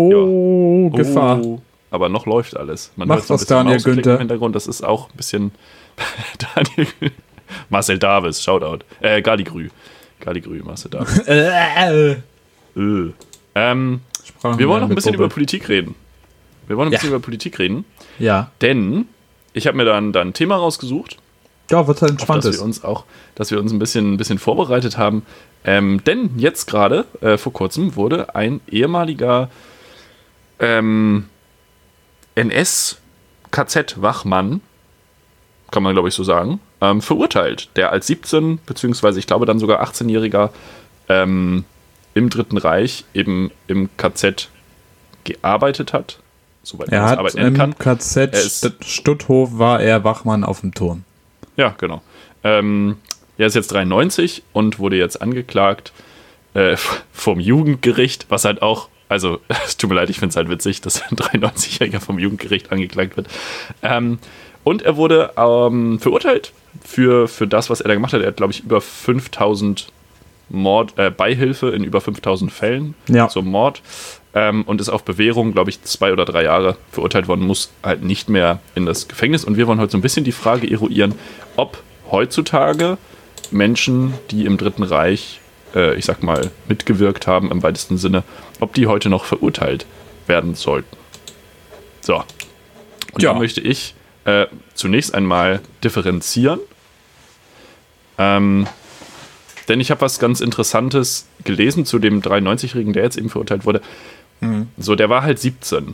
Oh, Gefahr. Oh, aber noch läuft alles. Man Macht hört so ein was, bisschen Daniel Mausklicken Günther. im Hintergrund. Das ist auch ein bisschen Daniel Marcel Davis, Shoutout. Äh, Galigrü. Galigrü, Marcel Davis. Äh, Äh. Ähm, Wir wollen noch ein bisschen über Politik reden. Wir wollen ein bisschen ja. über Politik reden. Ja. Denn ich habe mir dann, dann ein Thema rausgesucht. Ja, was halt entspannt ist. Dass wir uns auch, dass wir uns ein bisschen, ein bisschen vorbereitet haben. Ähm, denn jetzt gerade, äh, vor kurzem, wurde ein ehemaliger ähm, N S-K Z-Wachmann, kann man glaube ich so sagen, ähm, verurteilt, der als siebzehn- beziehungsweise ich glaube dann sogar achtzehnjähriger ähm, im Dritten Reich eben im K Z gearbeitet hat. Soweit er man hat Arbeit nennen kann. Im K Z St- Stutthof war er Wachmann auf dem Turm. Ja, genau. Ähm, er ist jetzt dreiundneunzig und wurde jetzt angeklagt äh, vom Jugendgericht, was halt auch, also es tut mir leid, ich finde es halt witzig, dass ein dreiundneunzigjähriger vom Jugendgericht angeklagt wird. Ähm, und er wurde ähm, verurteilt für, für das, was er da gemacht hat. Er hat, glaube ich, über fünftausend Mord, äh, Beihilfe in über fünftausend Fällen ja. zum Mord ähm, und ist auf Bewährung, glaube ich, zwei oder drei Jahre verurteilt worden, muss halt nicht mehr in das Gefängnis. Und wir wollen heute so ein bisschen die Frage eruieren, ob heutzutage Menschen, die im Dritten Reich, äh, ich sag mal, mitgewirkt haben im weitesten Sinne, ob die heute noch verurteilt werden sollten. So. Und ja. da möchte ich äh, zunächst einmal differenzieren. Ähm, denn ich habe was ganz Interessantes gelesen zu dem dreiundneunzigjährigen, der jetzt eben verurteilt wurde. Mhm. So, der war halt siebzehn.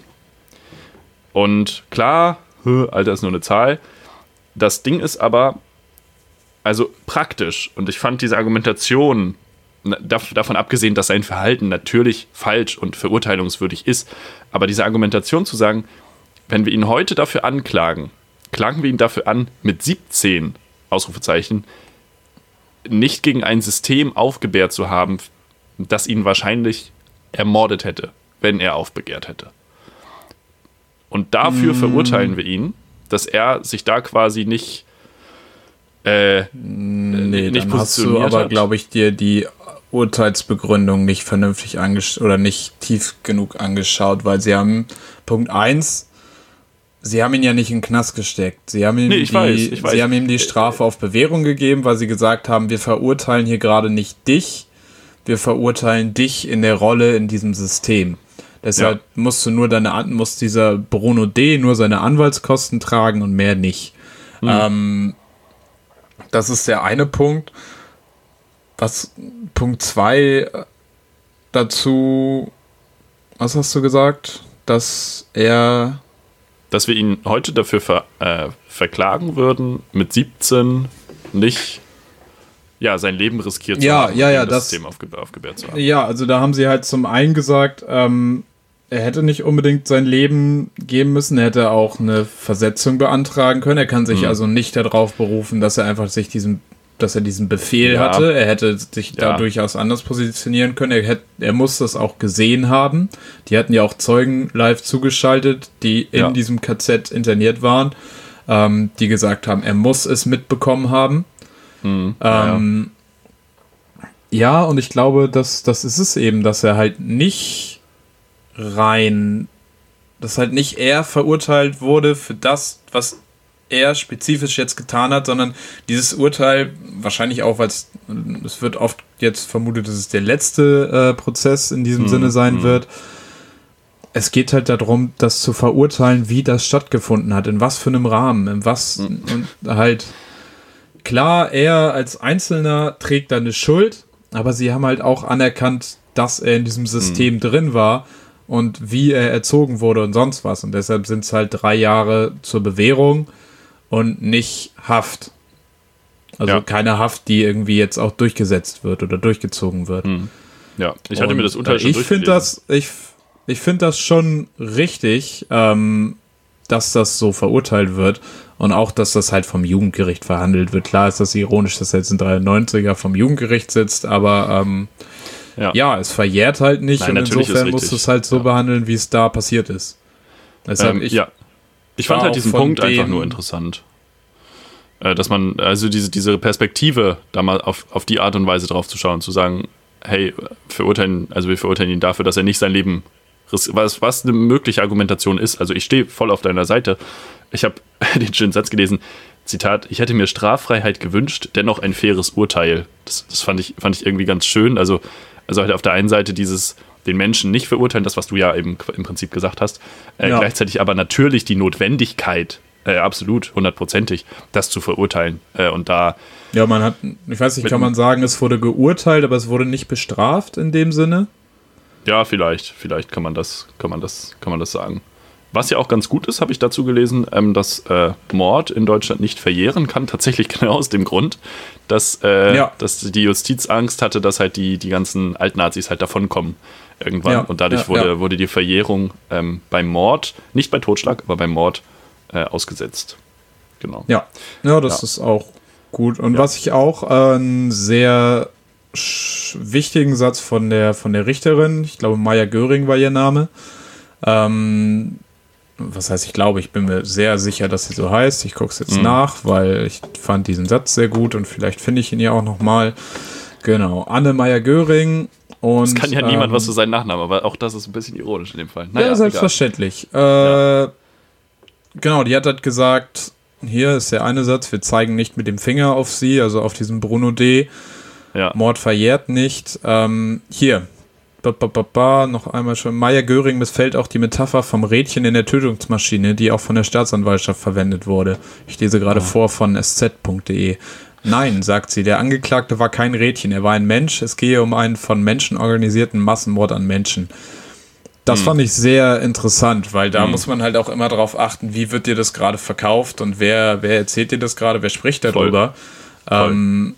Und klar, Alter ist nur eine Zahl. Das Ding ist aber, also praktisch, und ich fand diese Argumentation, davon abgesehen, dass sein Verhalten natürlich falsch und verurteilungswürdig ist, aber diese Argumentation zu sagen, wenn wir ihn heute dafür anklagen, klagen wir ihn dafür an, mit siebzehn, Ausrufezeichen, nicht gegen ein System aufgebehrt zu haben, das ihn wahrscheinlich ermordet hätte, wenn er aufbegehrt hätte. Und dafür mm. verurteilen wir ihn, dass er sich da quasi nicht äh, nee, nicht dann hast du aber, glaube ich, dir die Urteilsbegründung nicht vernünftig angeschaut oder nicht tief genug angeschaut, weil sie haben, Punkt eins, sie haben ihn ja nicht in den Knast gesteckt. Sie haben ihm, nee, ich die, weiß, ich weiß. Sie haben ihm die Strafe auf Bewährung gegeben, weil sie gesagt haben, wir verurteilen hier gerade nicht dich, wir verurteilen dich in der Rolle in diesem System. Deshalb ja. musst du nur deine, muss dieser Bruno D. nur seine Anwaltskosten tragen und mehr nicht. Mhm. Ähm, das ist der eine Punkt. Was, Punkt zwei dazu, was hast du gesagt? Dass er... Dass wir ihn heute dafür ver, äh, verklagen würden, mit siebzehn nicht ja, sein Leben riskiert zu ja, haben, ja, ja, das, das System aufge- aufgebärt zu haben. Ja, also da haben sie halt zum einen gesagt, ähm, er hätte nicht unbedingt sein Leben geben müssen, er hätte auch eine Versetzung beantragen können. Er kann sich mhm. also nicht darauf berufen, dass er einfach sich diesen, dass er diesen Befehl ja. hatte. Er hätte sich ja. da durchaus anders positionieren können. Er, hätte, er muss das auch gesehen haben. Die hatten ja auch Zeugen live zugeschaltet, die in ja. diesem K Z interniert waren, ähm, die gesagt haben, er muss es mitbekommen haben. Mhm. Ähm, ja. ja, und ich glaube, dass das ist es eben, dass er halt nicht rein, dass halt nicht er verurteilt wurde für das, was er spezifisch jetzt getan hat, sondern dieses Urteil, wahrscheinlich auch, weil es, es wird oft jetzt vermutet, dass es der letzte äh, Prozess in diesem mhm. Sinne sein mhm. wird. Es geht halt darum, das zu verurteilen, wie das stattgefunden hat, in was für einem Rahmen, in was mhm. und halt klar, er als Einzelner trägt da eine Schuld, aber sie haben halt auch anerkannt, dass er in diesem System mhm. drin war und wie er erzogen wurde und sonst was. Und deshalb sind es halt drei Jahre zur Bewährung und nicht Haft. Also ja. keine Haft, die irgendwie jetzt auch durchgesetzt wird oder durchgezogen wird. Mhm. Ja, ich hatte und mir das Urteil schon ich find das Ich, ich finde das schon richtig, ähm, dass das so verurteilt wird. Und auch, dass das halt vom Jugendgericht verhandelt wird. Klar ist das ironisch, dass jetzt ein dreiundneunziger vom Jugendgericht sitzt, aber ähm, ja. ja, es verjährt halt nicht. Nein, und insofern musst du es halt so ja. behandeln, wie es da passiert ist. Deshalb ähm, ich ja. Ich fand halt diesen Punkt einfach nur interessant. Äh, dass man, also diese, diese Perspektive, da mal auf, auf die Art und Weise drauf zu schauen, zu sagen, hey, verurteilen, also wir verurteilen ihn dafür, dass er nicht sein Leben riskiert, was, was eine mögliche Argumentation ist. Also ich stehe voll auf deiner Seite. Ich habe den schönen Satz gelesen, Zitat, ich hätte mir Straffreiheit gewünscht, dennoch ein faires Urteil. Das, das fand ich, fand ich irgendwie ganz schön. Also, also halt auf der einen Seite dieses, den Menschen nicht verurteilen, das, was du ja eben im Prinzip gesagt hast, äh, Ja. gleichzeitig aber natürlich die Notwendigkeit, äh, absolut, hundertprozentig, das zu verurteilen. Äh, und da Ja, man hat, ich weiß nicht, Mit kann man dem- sagen, es wurde geurteilt, aber es wurde nicht bestraft in dem Sinne? Ja, vielleicht, vielleicht kann man das, kann man das, kann man das sagen. Was ja auch ganz gut ist, habe ich dazu gelesen, ähm, dass äh, Mord in Deutschland nicht verjähren kann, tatsächlich genau aus dem Grund, dass, äh, Ja. dass die Justiz Angst hatte, dass halt die, die ganzen Altnazis halt davonkommen irgendwann. Ja, Und dadurch ja, wurde, ja. wurde die Verjährung ähm, beim Mord, nicht bei Totschlag, aber beim Mord äh, ausgesetzt. Genau. Ja, ja, das Ja. ist auch gut. Und Ja. was ich auch äh, einen sehr sch- wichtigen Satz von der, von der Richterin, ich glaube Maya Göring war ihr Name, ähm, was heißt ich glaube, ich bin mir sehr sicher, dass sie so heißt. Ich gucke es jetzt Mhm. nach, weil ich fand diesen Satz sehr gut und vielleicht finde ich ihn ja auch nochmal. Genau, Anne Maya Göring. Und, Es kann ja niemand ähm, was zu seinen Nachnamen, aber auch das ist ein bisschen ironisch in dem Fall. Ja, selbstverständlich. Äh, Genau, die hat halt gesagt, hier ist der eine Satz, wir zeigen nicht mit dem Finger auf sie, also auf diesen Bruno D. Ja. Mord verjährt nicht. Ähm, hier, ba, ba, ba, ba, noch einmal schon. Maya Göring missfällt auch die Metapher vom Rädchen in der Tötungsmaschine, die auch von der Staatsanwaltschaft verwendet wurde. Ich lese gerade Oh. vor von s z punkt d e. Nein, sagt sie, der Angeklagte war kein Rädchen, er war ein Mensch. Es gehe um einen von Menschen organisierten Massenmord an Menschen. Das fand ich sehr interessant, weil da Hm. muss man halt auch immer darauf achten, wie wird dir das gerade verkauft und wer, wer erzählt dir das gerade, wer spricht darüber. Voll. Ähm,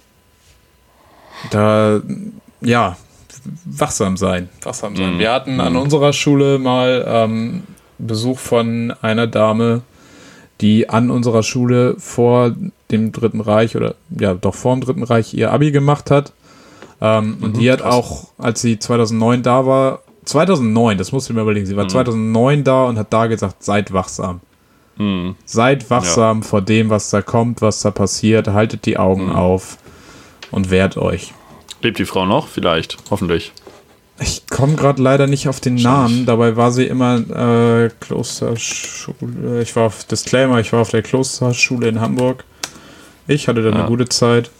da, ja, wachsam sein. Wachsam sein. Mhm. Wir hatten Mhm. an unserer Schule mal ähm, Besuch von einer Dame, die an unserer Schule vor dem Dritten Reich oder ja, doch vor dem Dritten Reich ihr Abi gemacht hat. Ähm, und Mhm, die hat krass. auch, als sie zweitausendneun da war, zweitausendneun, das musst du mir überlegen, sie war Mhm. zweitausendneun da und hat da gesagt, seid wachsam. Mhm. Seid wachsam vor dem, was da kommt, was da passiert, haltet die Augen Mhm. auf und wehrt euch. Lebt die Frau noch? Vielleicht, hoffentlich. Ich komme gerade leider nicht auf den Namen, dabei war sie immer äh, Klosterschule, ich war auf, Disclaimer, ich war auf der Klosterschule in Hamburg. Ich hatte da Ja. eine gute Zeit.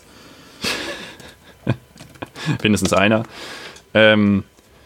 Mindestens einer. Ähm,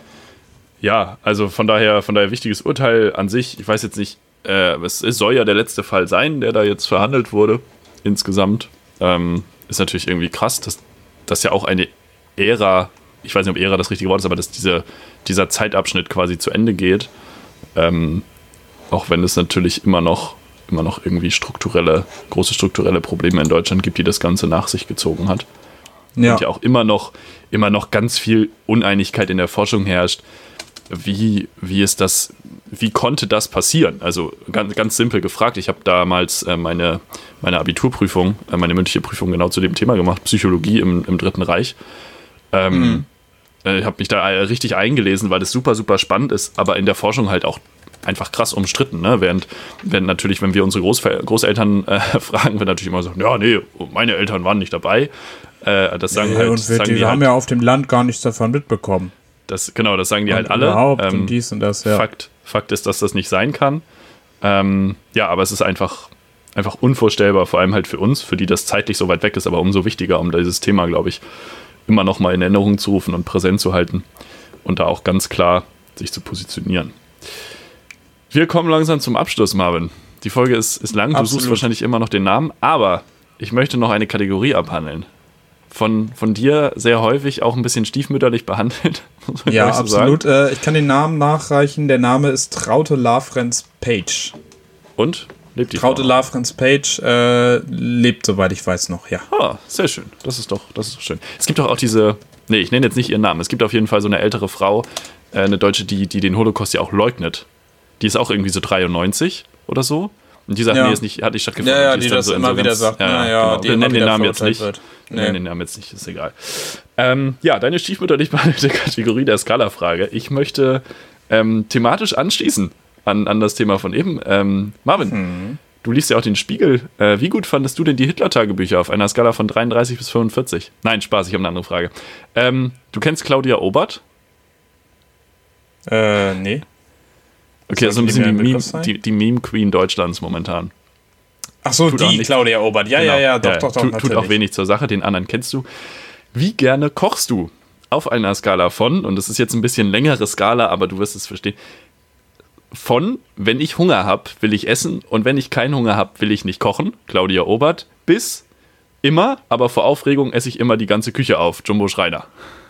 ja, also von daher, von daher wichtiges Urteil an sich. Ich weiß jetzt nicht, äh, es, es soll ja der letzte Fall sein, der da jetzt verhandelt wurde, insgesamt. Ähm, ist natürlich irgendwie krass, dass das ja auch eine Ära, ich weiß nicht, ob Ära das richtige Wort ist, aber dass diese, dieser Zeitabschnitt quasi zu Ende geht. Ähm, auch wenn es natürlich immer noch, immer noch irgendwie strukturelle, große strukturelle Probleme in Deutschland gibt, die das Ganze nach sich gezogen hat. Ja. Und ja auch immer noch, immer noch ganz viel Uneinigkeit in der Forschung herrscht. Wie, wie ist das, wie konnte das passieren? Also ganz, ganz simpel gefragt, ich habe damals äh, meine, meine Abiturprüfung, äh, meine mündliche Prüfung genau zu dem Thema gemacht, Psychologie im, im Dritten Reich. Ähm, Mhm. äh, Ich habe mich da richtig eingelesen, weil das super, super spannend ist, aber in der Forschung halt auch einfach krass umstritten, ne? Während, während natürlich, wenn wir unsere Großver- Großeltern äh, fragen, wir natürlich immer sagen, ja, nee, meine Eltern waren nicht dabei. Äh, das sagen Nee, halt, und wir, sagen die, die haben halt, ja auf dem Land gar nichts davon mitbekommen. das, genau, das sagen die Und halt alle. Überhaupt Ähm, und dies und das, ja. Fakt, Fakt ist, dass das nicht sein kann. Ähm, ja, aber es ist einfach, einfach unvorstellbar, vor allem halt für uns, für die das zeitlich so weit weg ist, aber umso wichtiger, um dieses Thema, glaube ich, immer noch mal in Erinnerung zu rufen und präsent zu halten und da auch ganz klar sich zu positionieren. Wir kommen langsam zum Abschluss, Marvin. Die Folge ist, ist lang, du Absolut. suchst wahrscheinlich immer noch den Namen, aber ich möchte noch eine Kategorie abhandeln. Von, von dir sehr häufig auch ein bisschen stiefmütterlich behandelt. muss man Ja, gleich so sagen. absolut. Äh, ich kann den Namen nachreichen. Der Name ist Traute Lafrenz Page. Und? Lebt die Traute Frau? Lafrenz Page äh, lebt, soweit ich weiß, noch, ja. Ah, sehr schön. Das ist doch, das ist doch schön. Es gibt doch auch diese, nee, ich nenne jetzt nicht ihren Namen. Es gibt auf jeden Fall so eine ältere Frau, äh, eine Deutsche, die, die den Holocaust ja auch leugnet. Die ist auch irgendwie so dreiundneunzig oder so. Und die sagt, Ja. nee, ist nicht, hat nicht stattgefunden. Ja, ja, ist die dann das so immer wieder Insolvenz. sagt. Ja, Na ja, genau. die Wir immer nennen den wieder Namen jetzt verurteilt nicht. wird. Wir Nee. nennen den Namen jetzt nicht, ist egal. Ähm, ja, deine stiefmütterlich behandelte Kategorie der Skala-Frage. Ich möchte ähm, thematisch anschließen an, an das Thema von eben. Ähm, Marvin, Hm. du liest ja auch den Spiegel. Äh, wie gut fandest du denn die Hitler-Tagebücher auf einer Skala von dreiunddreißig bis fünfundvierzig? Nein, Spaß, ich habe eine andere Frage. Ähm, du kennst Claudia Obert? Äh, nee. Okay, also ein Sollte die bisschen mir die ein Meme, Begriff sein? die, die Meme-Queen Deutschlands momentan. Ach so, Tut auch die nicht- Claudia Obert. Ja, ja, Genau. ja, doch, doch, doch, tut, natürlich. tut auch wenig zur Sache, den anderen kennst du. Wie gerne kochst du? auf einer Skala von, und das ist jetzt ein bisschen längere Skala, aber du wirst es verstehen, von, wenn ich Hunger habe, will ich essen und wenn ich keinen Hunger habe, will ich nicht kochen, Claudia Obert, bis immer, aber vor Aufregung esse ich immer die ganze Küche auf, Jumbo Schreiner.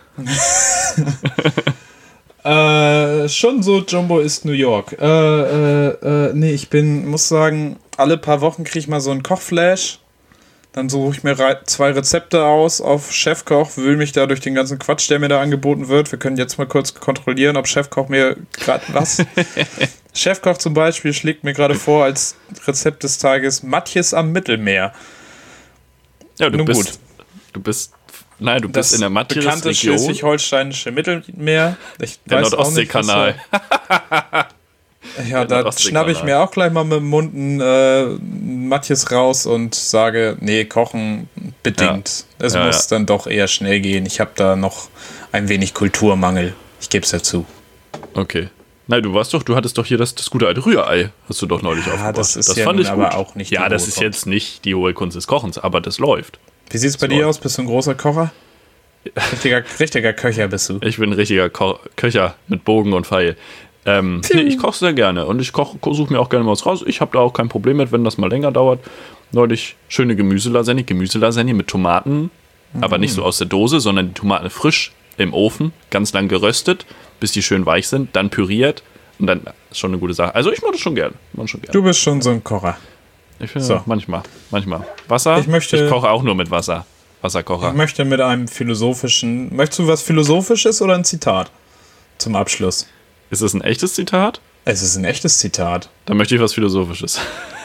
äh, schon so, Jumbo ist New York. Äh, äh, äh, nee, ich bin, muss sagen, alle paar Wochen kriege ich mal so einen Kochflash. Dann suche ich mir rei- zwei Rezepte aus auf Chefkoch, wühle mich da durch den ganzen Quatsch, der mir da angeboten wird. Wir können jetzt mal kurz kontrollieren, ob Chefkoch mir gerade was... Chefkoch zum Beispiel schlägt mir gerade vor als Rezept des Tages Matjes am Mittelmeer. Ja, du Nun bist... gut. Du bist... Nein, du Das bist in der bekannte Matjes-Region. schleswig-holsteinische Mittelmeer. Ich Der weiß auch nicht, was Nordostseekanal. da- Ja, Der da schnappe ich mir auch gleich mal mit dem Mund einen äh, Matjes raus und sage, nee, kochen bedingt. Ja. Es Ja, muss ja. dann doch eher schnell gehen. Ich habe da noch ein wenig Kulturmangel. Ich gebe es dazu. Okay. Nein, du warst doch, du hattest doch hier das, das gute alte Rührei, hast du doch neulich aufgebracht. das ist das ja fand nun ich aber gut. auch nicht die Ja, das hohe ist Kunst. jetzt nicht die hohe Kunst des Kochens, aber das läuft. Wie sieht es bei So. dir aus? Bist du ein großer Kocher? Richtiger, richtiger Köcher bist du. Ich bin ein richtiger Ko- Köcher mit Bogen und Pfeil. Ähm, nee, ich koche sehr gerne und ich koch- suche mir auch gerne was raus. Ich habe da auch kein Problem mit, wenn das mal länger dauert. Neulich schöne Gemüselasagne, Gemüselasagne mit Tomaten, mhm. aber nicht so aus der Dose, sondern die Tomaten frisch im Ofen, ganz lang geröstet, bis die schön weich sind, dann püriert und dann ist schon eine gute Sache. Also ich mache das schon gerne. Mach schon gerne. Du bist schon so ein Kocher. Ich finde, So. manchmal, manchmal. Wasser? Ich möchte- ich koche auch nur mit Wasser. Wasserkocher. Ich möchte mit einem philosophischen... Möchtest du was Philosophisches oder ein Zitat zum Abschluss? Ist das ein echtes Zitat? Es ist ein echtes Zitat. Dann möchte ich was Philosophisches.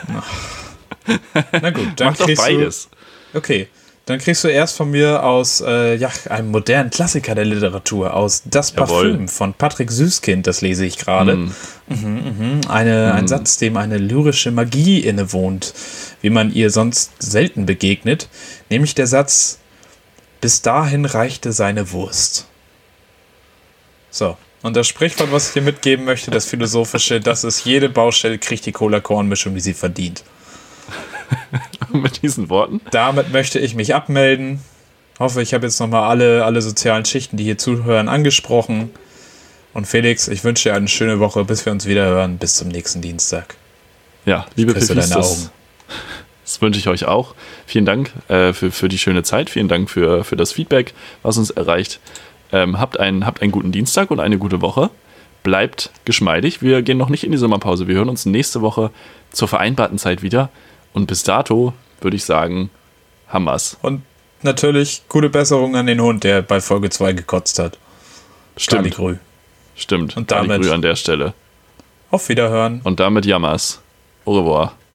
Na gut, dann Mach doch kriegst beides. du... Okay, dann kriegst du erst von mir aus äh, ja, einem modernen Klassiker der Literatur, aus Das Jawohl. Parfüm von Patrick Süßkind, das lese ich gerade. Mm. Mhm, eine, Ein Satz, dem eine lyrische Magie innewohnt, wie man ihr sonst selten begegnet, nämlich der Satz: Bis dahin reichte seine Wurst. So, und das Sprichwort, was ich dir mitgeben möchte, das Philosophische, das ist: Jede Baustelle kriegt die Cola-Korn-Mischung, die sie verdient. Mit diesen Worten. Damit möchte ich mich abmelden. Hoffe, ich habe jetzt nochmal alle, alle sozialen Schichten, die hier zuhören, angesprochen. Und Felix, ich wünsche dir eine schöne Woche, bis wir uns wieder hören. Bis zum nächsten Dienstag. Ja, liebe Küsse Piffis, deine das, Augen. das wünsche ich euch auch. Vielen Dank äh, für, für die schöne Zeit. Vielen Dank für, für das Feedback, was uns erreicht. Ähm, habt, einen, habt einen guten Dienstag und eine gute Woche. Bleibt geschmeidig. Wir gehen noch nicht in die Sommerpause. Wir hören uns nächste Woche zur vereinbarten Zeit wieder. Und bis dato würde ich sagen, Hammers. Und natürlich gute Besserung an den Hund, der bei Folge zwei gekotzt hat. Stimmt. Galigrü. Stimmt. Und damit- Galigrü an der Stelle. Auf Wiederhören. Und damit Jammers. Au revoir.